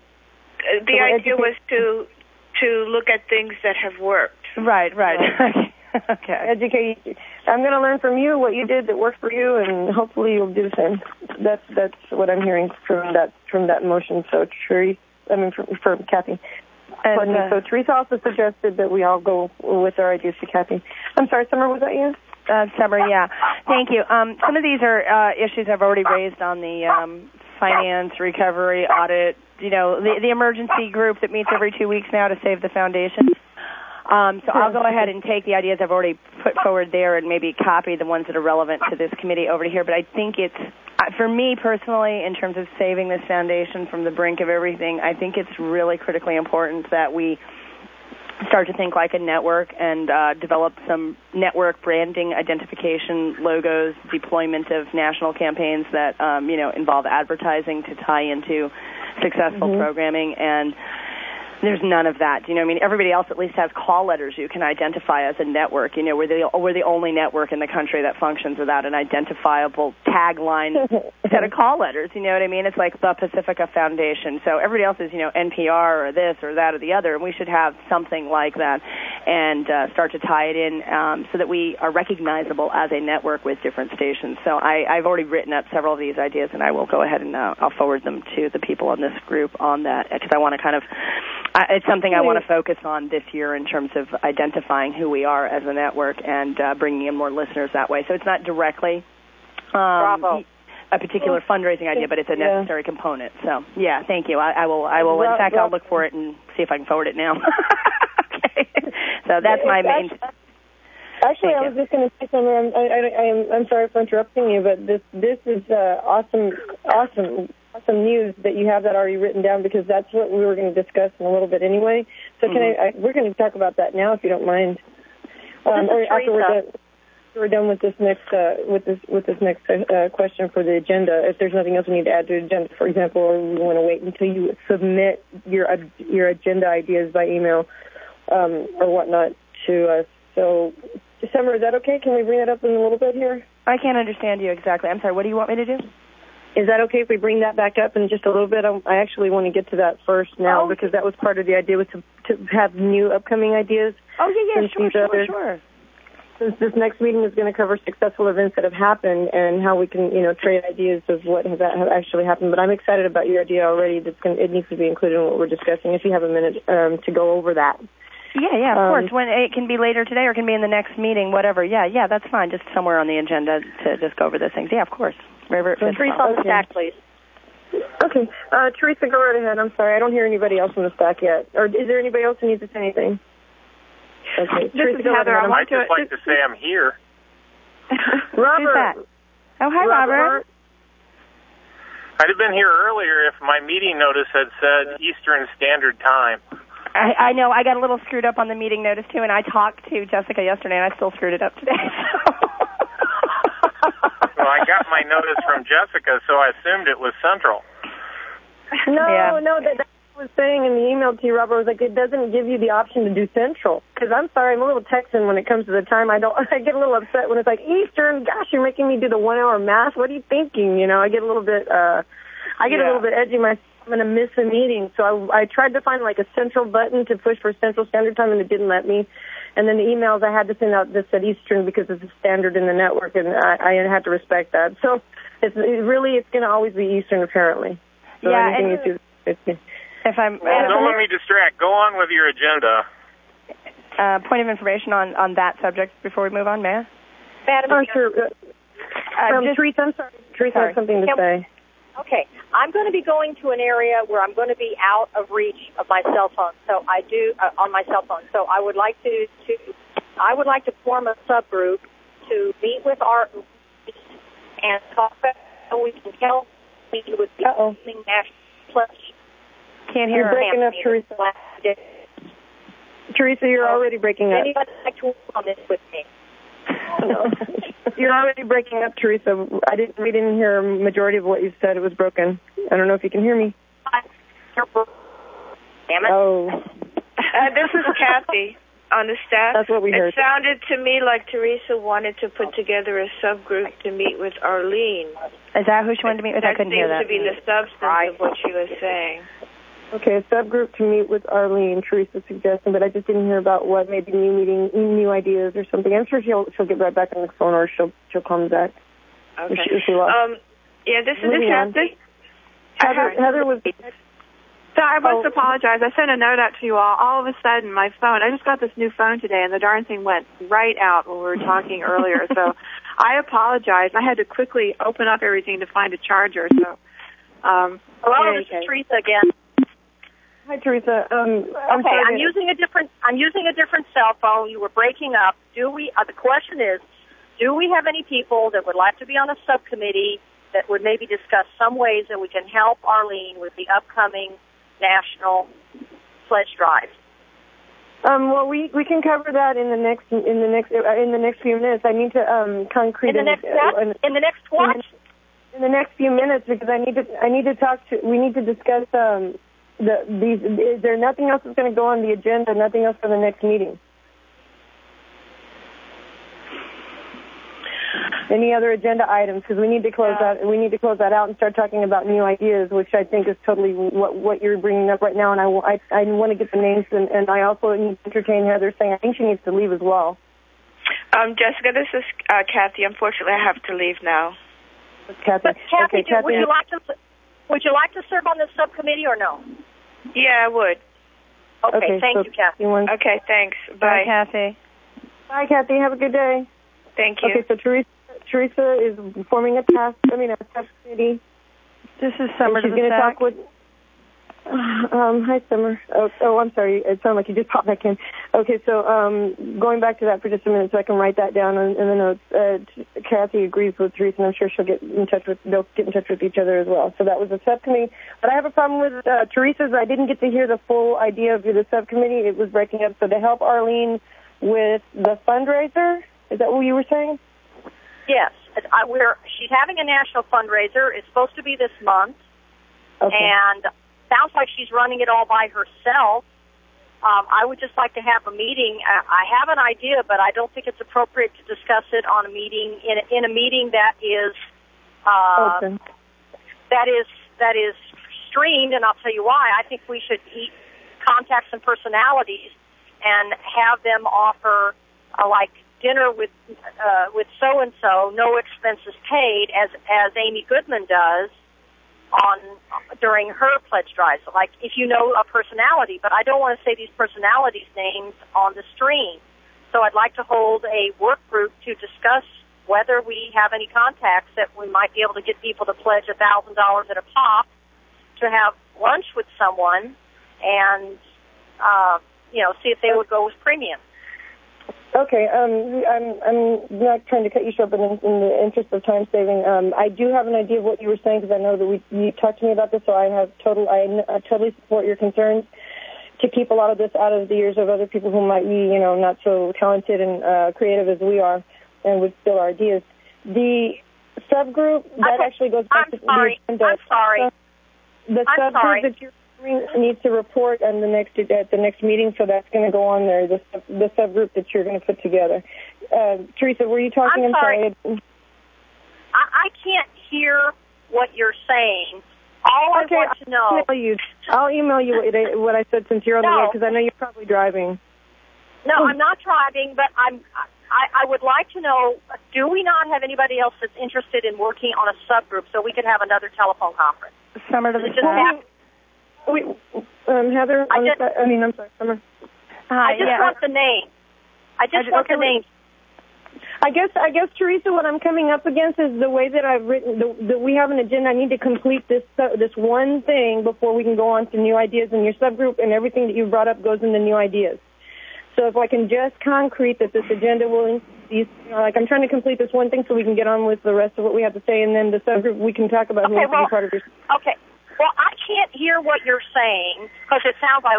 Uh, the So we're idea was to to look at things that have worked. Right, right. Okay. Educate. I'm going to learn from you what you did that worked for you, and hopefully you'll do the same. That's that's what I'm hearing from that from that motion. So, Teresa, I mean, for, for Kathy. And, Pardon me. uh, So Teresa also suggested that we all go with our ideas to Kathy. I'm sorry, Summer, was that you? Uh, Summer, yeah. Thank you. Um, some of these are uh, issues I've already raised on the um, finance, recovery, audit, you know, the, the emergency group that meets every two weeks now to save the foundation. Um, so I'll go ahead and take the ideas I've already put forward there and maybe copy the ones that are relevant to this committee over to here. But I think it's, for me personally, in terms of saving this foundation from the brink of everything, I think it's really critically important that we start to think like a network and uh, develop some network branding, identification, logos, deployment of national campaigns that um, you know involve advertising to tie into successful Mm-hmm. programming. And there's none of that. You know, I mean, everybody else at least has call letters you can identify as a network. You know, we're the we're the only network in the country that functions without an identifiable tagline set of call letters. You know what I mean? It's like the Pacifica Foundation. So everybody else is, you know, N P R or this or that or the other, and we should have something like that and uh, start to tie it in um, so that we are recognizable as a network with different stations. So I, I've already written up several of these ideas, and I will go ahead and uh, I'll forward them to the people in this group on that, because I want to kind of I, it's something I want to focus on this year in terms of identifying who we are as a network and uh, bringing in more listeners that way. So it's not directly. Um, Bravo. a particular fundraising idea, but it's a necessary yeah. component. So, yeah, thank you. I, I will. I will. In fact, I'll look for it and see if I can forward it now. Okay. So that's my main. Actually, I was just going to say something. I'm, I, I, I am, I'm sorry for interrupting you, but this this is uh, awesome, awesome, awesome news that you have that already written down, because that's what we were going to discuss in a little bit anyway. So mm-hmm. can I, I? We're going to talk about that now, if you don't mind. Um, or after we're done, we're done with this next uh, with this with this next uh, question for the agenda. If there's nothing else we need to add to the agenda, for example, or we want to wait until you submit your uh, your agenda ideas by email um, or whatnot to us. So. Summer, is that okay? Can we bring that up in a little bit here? I can't understand you exactly. I'm sorry, what do you want me to do? Is that okay if we bring that back up in just a little bit? I actually want to get to that first now, oh. because that was part of the idea, was to, to have new upcoming ideas. Oh, yeah, yeah, sure, sure, other, sure. Since this next meeting is going to cover successful events that have happened and how we can, you know, trade ideas of what has have actually happened. But I'm excited about your idea already. That's going to, it needs to be included in what we're discussing, if you have a minute um, to go over that. Yeah, yeah, of um, course. When it can be later today or it can be in the next meeting, whatever. Yeah, yeah, that's fine. Just somewhere on the agenda to just go over those things. Yeah, of course. Wherever it fits. Teresa on the stack, please. Okay. Uh, Teresa, go right ahead. I'm sorry. I don't hear anybody else on the stack yet. Or is there anybody else who needs to say anything? Okay. This Teresa, is Heather. I I'd just like to say I'm here. Robert. Who's that? Oh, hi, Robert. Robert. I'd have been here earlier if my meeting notice had said Eastern Standard Time. I, I know. I got a little screwed up on the meeting notice, too, and I talked to Jessica yesterday, and I still screwed it up today. Well, I got my notice from Jessica, so I assumed it was Central. No, yeah. no, that, that was saying in the email to you, Robert, was like, it doesn't give you the option to do Central. Because I'm sorry, I'm a little Texan when it comes to the time. I don't. I get a little upset when it's like, Eastern, gosh, you're making me do the one-hour math. What are you thinking? You know, I get a little bit, uh, I get yeah. a little bit edgy myself. I'm going to miss a meeting. So I, I tried to find like a central button to push for Central Standard Time, and it didn't let me. And then the emails I had to send out that said Eastern because it's a standard in the network, and I, I had to respect that. So it's it really, it's going to always be Eastern, apparently. So yeah, and you do, if I'm... Well, uh, don't let me distract. Go on with your agenda. Uh, point of information on, on that subject before we move on, may I? Madam, oh, sure. Uh, um, just, Teresa, I'm sorry. Teresa sorry. has something to Can, say. Okay. I'm going to be going to an area where I'm going to be out of reach of my cell phone. So I do uh, on my cell phone. So I would like to, to I would like to form a subgroup to meet with our and talk about how we can help me with the Uh-oh. national pledge. Can't hear You're breaking up, Teresa. Teresa, you're um, already breaking up. Anybody like to work on this with me? No. You're already breaking up, Teresa. I didn't. We didn't hear a majority of what you said. It was broken. I don't know if you can hear me. Damn it. Oh. Uh, this is Kathy on the staff. That's what we heard. It sounded to me like Teresa wanted to put together a subgroup to meet with Arlene. Is that who she wanted to meet with? I couldn't hear that. That seems to be the substance right. of what she was saying. Okay, a subgroup to meet with Arlene, Teresa suggesting, but I just didn't hear about what, maybe new meeting, new ideas or something. I'm sure she'll she'll get right back on the phone, or she'll she'll call me back. Okay. If she, if she um, yeah, this is Kathy. Heather, Heather was... So I must oh. apologize. I sent a note out to you all. All of a sudden, my phone, I just got this new phone today, and the darn thing went right out when we were talking earlier. So I apologize. I had to quickly open up everything to find a charger. So, um, Hello, this is Teresa again. Hi, Teresa. Um, I'm okay, sorry I'm using a different. I'm using a different cell phone. You were breaking up. Do we? Uh, the question is, do we have any people that would like to be on a subcommittee that would maybe discuss some ways that we can help Arlene with the upcoming national pledge drive? Um, well, we, we can cover that in the next in the next uh, in the next few minutes. I need to um concrete in the next uh, in, in the next what? In the next few minutes, because I need to I need to talk to we need to discuss um. The, these, is there nothing else that's going to go on the agenda, nothing else for the next meeting? Any other agenda items? Because we need to close yeah. that. We need to close that out and start talking about new ideas, which I think is totally what what you're bringing up right now. And I, I, I want to get the names, and, and I also need to entertain Heather saying I think she needs to leave as well. Um, Jessica, this is uh, Kathy. Unfortunately, I have to leave now. Kathy. But Kathy, okay, do, Kathy. would you like to? Would you like to serve on this subcommittee or no? Yeah, I would. Okay, okay thank so you, Kathy. You want... Okay, thanks. Bye. Bye, Kathy. Bye, Kathy. Have a good day. Thank you. Okay, so Teresa, Teresa is forming a task, I mean, a task committee. This is Summer to she's the going to stack. talk with... Um, hi, Summer. Oh, oh, I'm sorry. It sounded like you just popped back in. Okay, so um, going back to that for just a minute so I can write that down in, in the notes. Uh, Kathy agrees with Teresa, and I'm sure she'll get in touch with, they'll get in touch with each other as well. So that was the subcommittee. But I have a problem with uh, Teresa's. I didn't get to hear the full idea of the subcommittee. It was breaking up. So to help Arlene with the fundraiser, is that what you were saying? Yes. I, we're, she's having a national fundraiser. It's supposed to be this month. Okay. And sounds like she's running it all by herself. Um, I would just like to have a meeting. I, I have an idea, but I don't think it's appropriate to discuss it on a meeting in a, in a meeting that is uh, okay. that is that is streamed. And I'll tell you why. I think we should eat, contact some personalities and have them offer uh, like dinner with uh, with so and so, no expenses paid, as as Amy Goodman does on during her pledge drive. So, like, if you know a personality, but I don't want to say these personalities' names on the stream. So I'd like to hold a work group to discuss whether we have any contacts that we might be able to get people to pledge a thousand dollars at a pop to have lunch with someone and uh, you know see if they would go with premium. Okay, um, I'm, I'm not trying to cut you short, but in, in the interest of time saving, um, I do have an idea of what you were saying because I know that we, you talked to me about this, so I have total, I, I totally support your concerns to keep a lot of this out of the ears of other people who might be, you know, not so talented and uh, creative as we are and would steal our ideas. The subgroup, that okay. actually goes back I'm to sorry. the I'm sorry. The I'm subgroup sorry. that you're needs to report on the next at the next meeting, so that's going to go on there. The the subgroup that you're going to put together. Uh, Teresa, were you talking? I'm, I'm sorry. sorry. I, I can't hear what you're saying. All okay, I want to know. I'll email you. I'll email you what I, what I said since you're on no. the road because I know you're probably driving. No, I'm not driving, but I'm. I, I would like to know. Do we not have anybody else that's interested in working on a subgroup so we could have another telephone conference? Summer to the just have, We, um, Heather, I, just, I mean, I'm sorry, Summer. I just yeah. want the name. I just, I just want okay, the name. I guess, I guess, Teresa, what I'm coming up against is the way that I've written, the, the, we have an agenda. I need to complete this uh, this one thing before we can go on to new ideas, and your subgroup and everything that you brought up goes into new ideas. So if I can just concrete that this agenda will, these, you know, like I'm trying to complete this one thing so we can get on with the rest of what we have to say, and then the subgroup, we can talk about okay, who wants well, to be part of your. Okay. Well, I can't hear what you're saying because it sounds like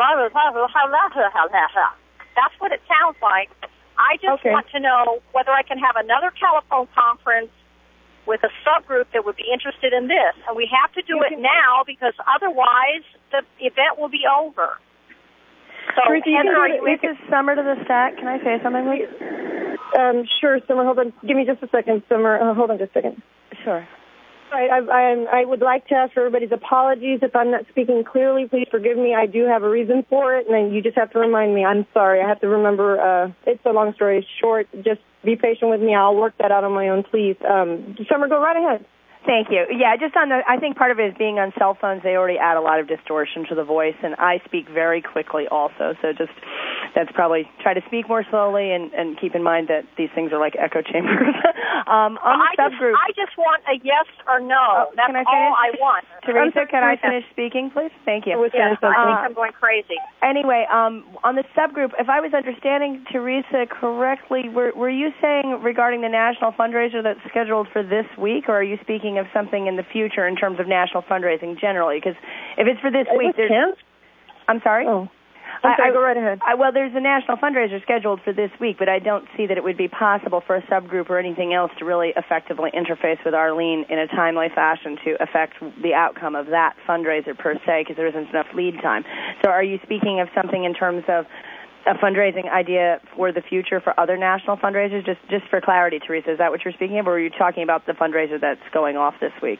that's what it sounds like. I just okay. want to know whether I can have another telephone conference with a subgroup that would be interested in this, and we have to do it now because otherwise the event will be over. So, Teresa, Heather, are you this is Summer to the stack. Can I say something, please? Um, sure, Summer. Hold on. Give me just a second, Summer. Uh, hold on just a second. Sure. I, I, I would like to ask for everybody's apologies. If I'm not speaking clearly, please forgive me. I do have a reason for it, and then you just have to remind me. I'm sorry. I have to remember. Uh, it's a long story short. Just be patient with me. I'll work that out on my own, please. Um, Summer, go right ahead. Thank you. Yeah, just on the, I think part of it is being on cell phones. They already add a lot of distortion to the voice, and I speak very quickly also. So just that's probably try to speak more slowly and, and keep in mind that these things are like echo chambers. um, on the I subgroup, just, I just want a yes or no. Oh, That's can I all I finish? want. Teresa, can I finish speaking, please? Thank you. Yes, I uh, think I'm going crazy. Anyway, um, on the subgroup, if I was understanding Teresa correctly, were, were you saying regarding the national fundraiser that's scheduled for this week, or are you speaking of something in the future in terms of national fundraising generally? Because if it's for this it week, there's... Can't? I'm sorry? Oh. I'm sorry, I, go right ahead. I, well, there's a national fundraiser scheduled for this week, but I don't see that it would be possible for a subgroup or anything else to really effectively interface with Arlene in a timely fashion to affect the outcome of that fundraiser per se, because there isn't enough lead time. So are you speaking of something in terms of a fundraising idea for the future for other national fundraisers? Just just for clarity, Teresa, is that what you're speaking of, or are you talking about the fundraiser that's going off this week?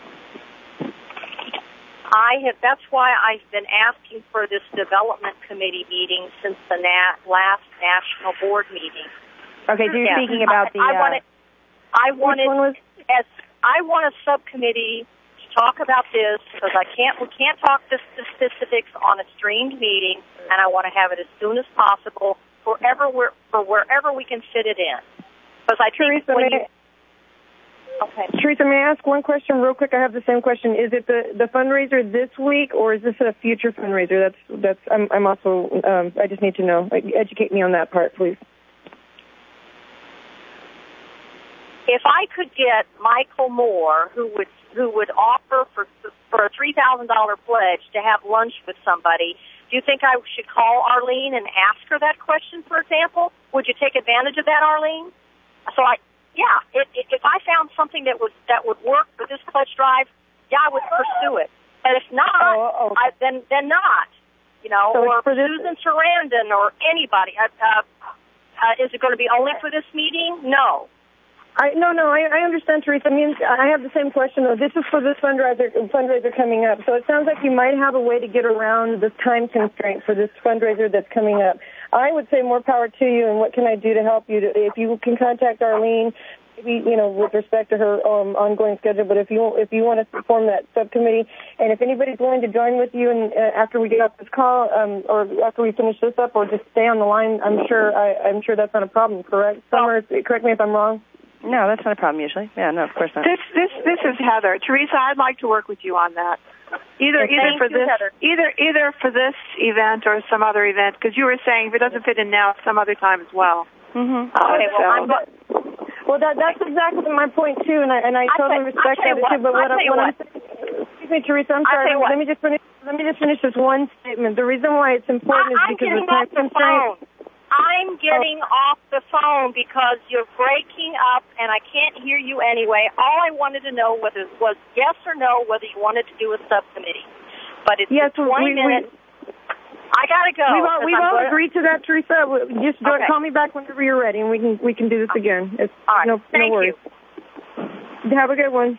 I have. That's why I've been asking for this development committee meeting since the na- last national board meeting. Okay, so you're yes. speaking about I, the. I uh, wanted. I wanted was... as I want a subcommittee to talk about this because I can't. We can't talk this, the specifics on a streamed meeting, and I want to have it as soon as possible, wherever we're, for wherever we can fit it in. Because I think Teresa, when you. Okay. Teresa, may I ask one question real quick? I have the same question. Is it the, the fundraiser this week, or is this a future fundraiser? That's that's. I'm, I'm also. Um, I just need to know. Like, educate me on that part, please. If I could get Michael Moore, who would who would offer for for a three thousand dollar pledge to have lunch with somebody, do you think I should call Arlene and ask her that question? For example, would you take advantage of that, Arlene? So I. Yeah, it, it, if I found something that would that would work for this pledge drive, yeah, I would pursue it. And if not, oh, okay. I, then then not. You know, so or for this, Susan Sarandon or anybody. Uh, uh, uh, is it going to be only for this meeting? No. I no no I, I understand, Teresa. I mean, I have the same question though. This is for this fundraiser fundraiser coming up, so it sounds like you might have a way to get around the time constraint for this fundraiser that's coming up. I would say more power to you, and what can I do to help you? To, if you can contact Arlene, maybe you know with respect to her um, ongoing schedule. But if you if you want to form that subcommittee, and if anybody's willing to join with you, and uh, after we get off this call, um, or after we finish this up, or just stay on the line, I'm sure I, I'm sure that's not a problem. Correct, Summer? Correct me if I'm wrong. No, that's not a problem usually. Yeah, no, of course not. This this this is Heather. Teresa, I'd like to work with you on that. Either okay, either for you, this Heather. either either for this event or some other event, because you were saying if it doesn't fit in now, some other time as well. Mm-hmm. Uh, okay, well, so. I'm, well, that that's exactly my point too, and I and I totally say, respect that what, too. But what, what, what what. I'm saying, excuse me, Teresa, I'm sorry. Let me just finish. Let me just finish this one statement. The reason why it's important I, is because I'm of time constraints. I'm getting off the phone because you're breaking up and I can't hear you anyway. All I wanted to know whether was yes or no whether you wanted to do a subcommittee. But it's yes, twenty we, minutes. We, I gotta go. We've all, we've all gonna... agreed to that, Teresa. Just okay. call me back whenever you're ready, and we can we can do this again. It's all right. no Thank no worries. You. Have a good one.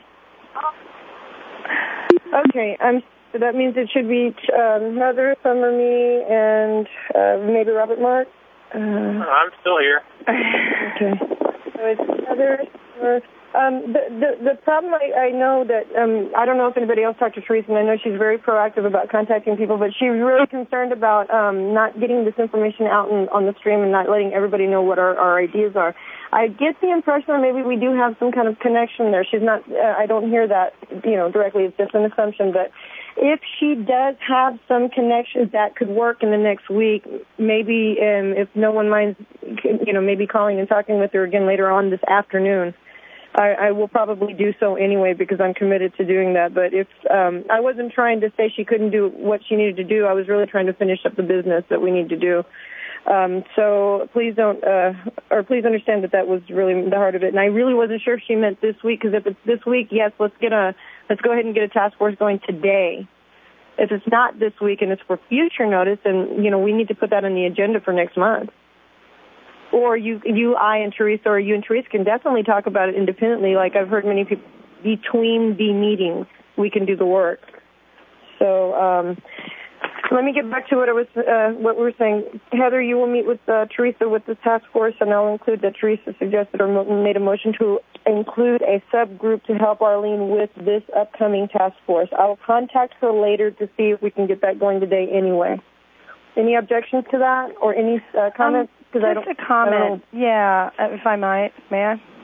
Okay, um, so that means it should be um, Heather, Summer, me, and uh, maybe Robert Mark. Uh, I'm still here. Okay. So it's Heather. Summer. Um, the, the the problem I, I know that um, I don't know if anybody else talked to Teresa, and I know she's very proactive about contacting people, but she's really concerned about um, not getting this information out in, on the stream and not letting everybody know what our, our ideas are. I get the impression that maybe we do have some kind of connection there. She's not. Uh, I don't hear that, you know, directly. It's just an assumption. But if she does have some connections that could work in the next week, maybe um, if no one minds, you know, maybe calling and talking with her again later on this afternoon. I, I will probably do so anyway because I'm committed to doing that. But if um, I wasn't trying to say she couldn't do what she needed to do, I was really trying to finish up the business that we need to do. Um, so please don't, uh, or please understand that that was really the heart of it. And I really wasn't sure if she meant this week, because if it's this week, yes, let's get a, let's go ahead and get a task force going today. If it's not this week and it's for future notice, then, you know, we need to put that on the agenda for next month. Or you, you, I, and Teresa, or you and Teresa can definitely talk about it independently. Like I've heard many people, between the meetings, we can do the work. So um, let me get back to what I was, uh, what we were saying. Heather, you will meet with uh, Teresa with the task force, and I'll include that Teresa suggested or made a motion to include a subgroup to help Arlene with this upcoming task force. I will contact her later to see if we can get that going today anyway. Any objections to that or any uh, comments? Um, just I don't, a comment. I don't yeah, if I might. May I?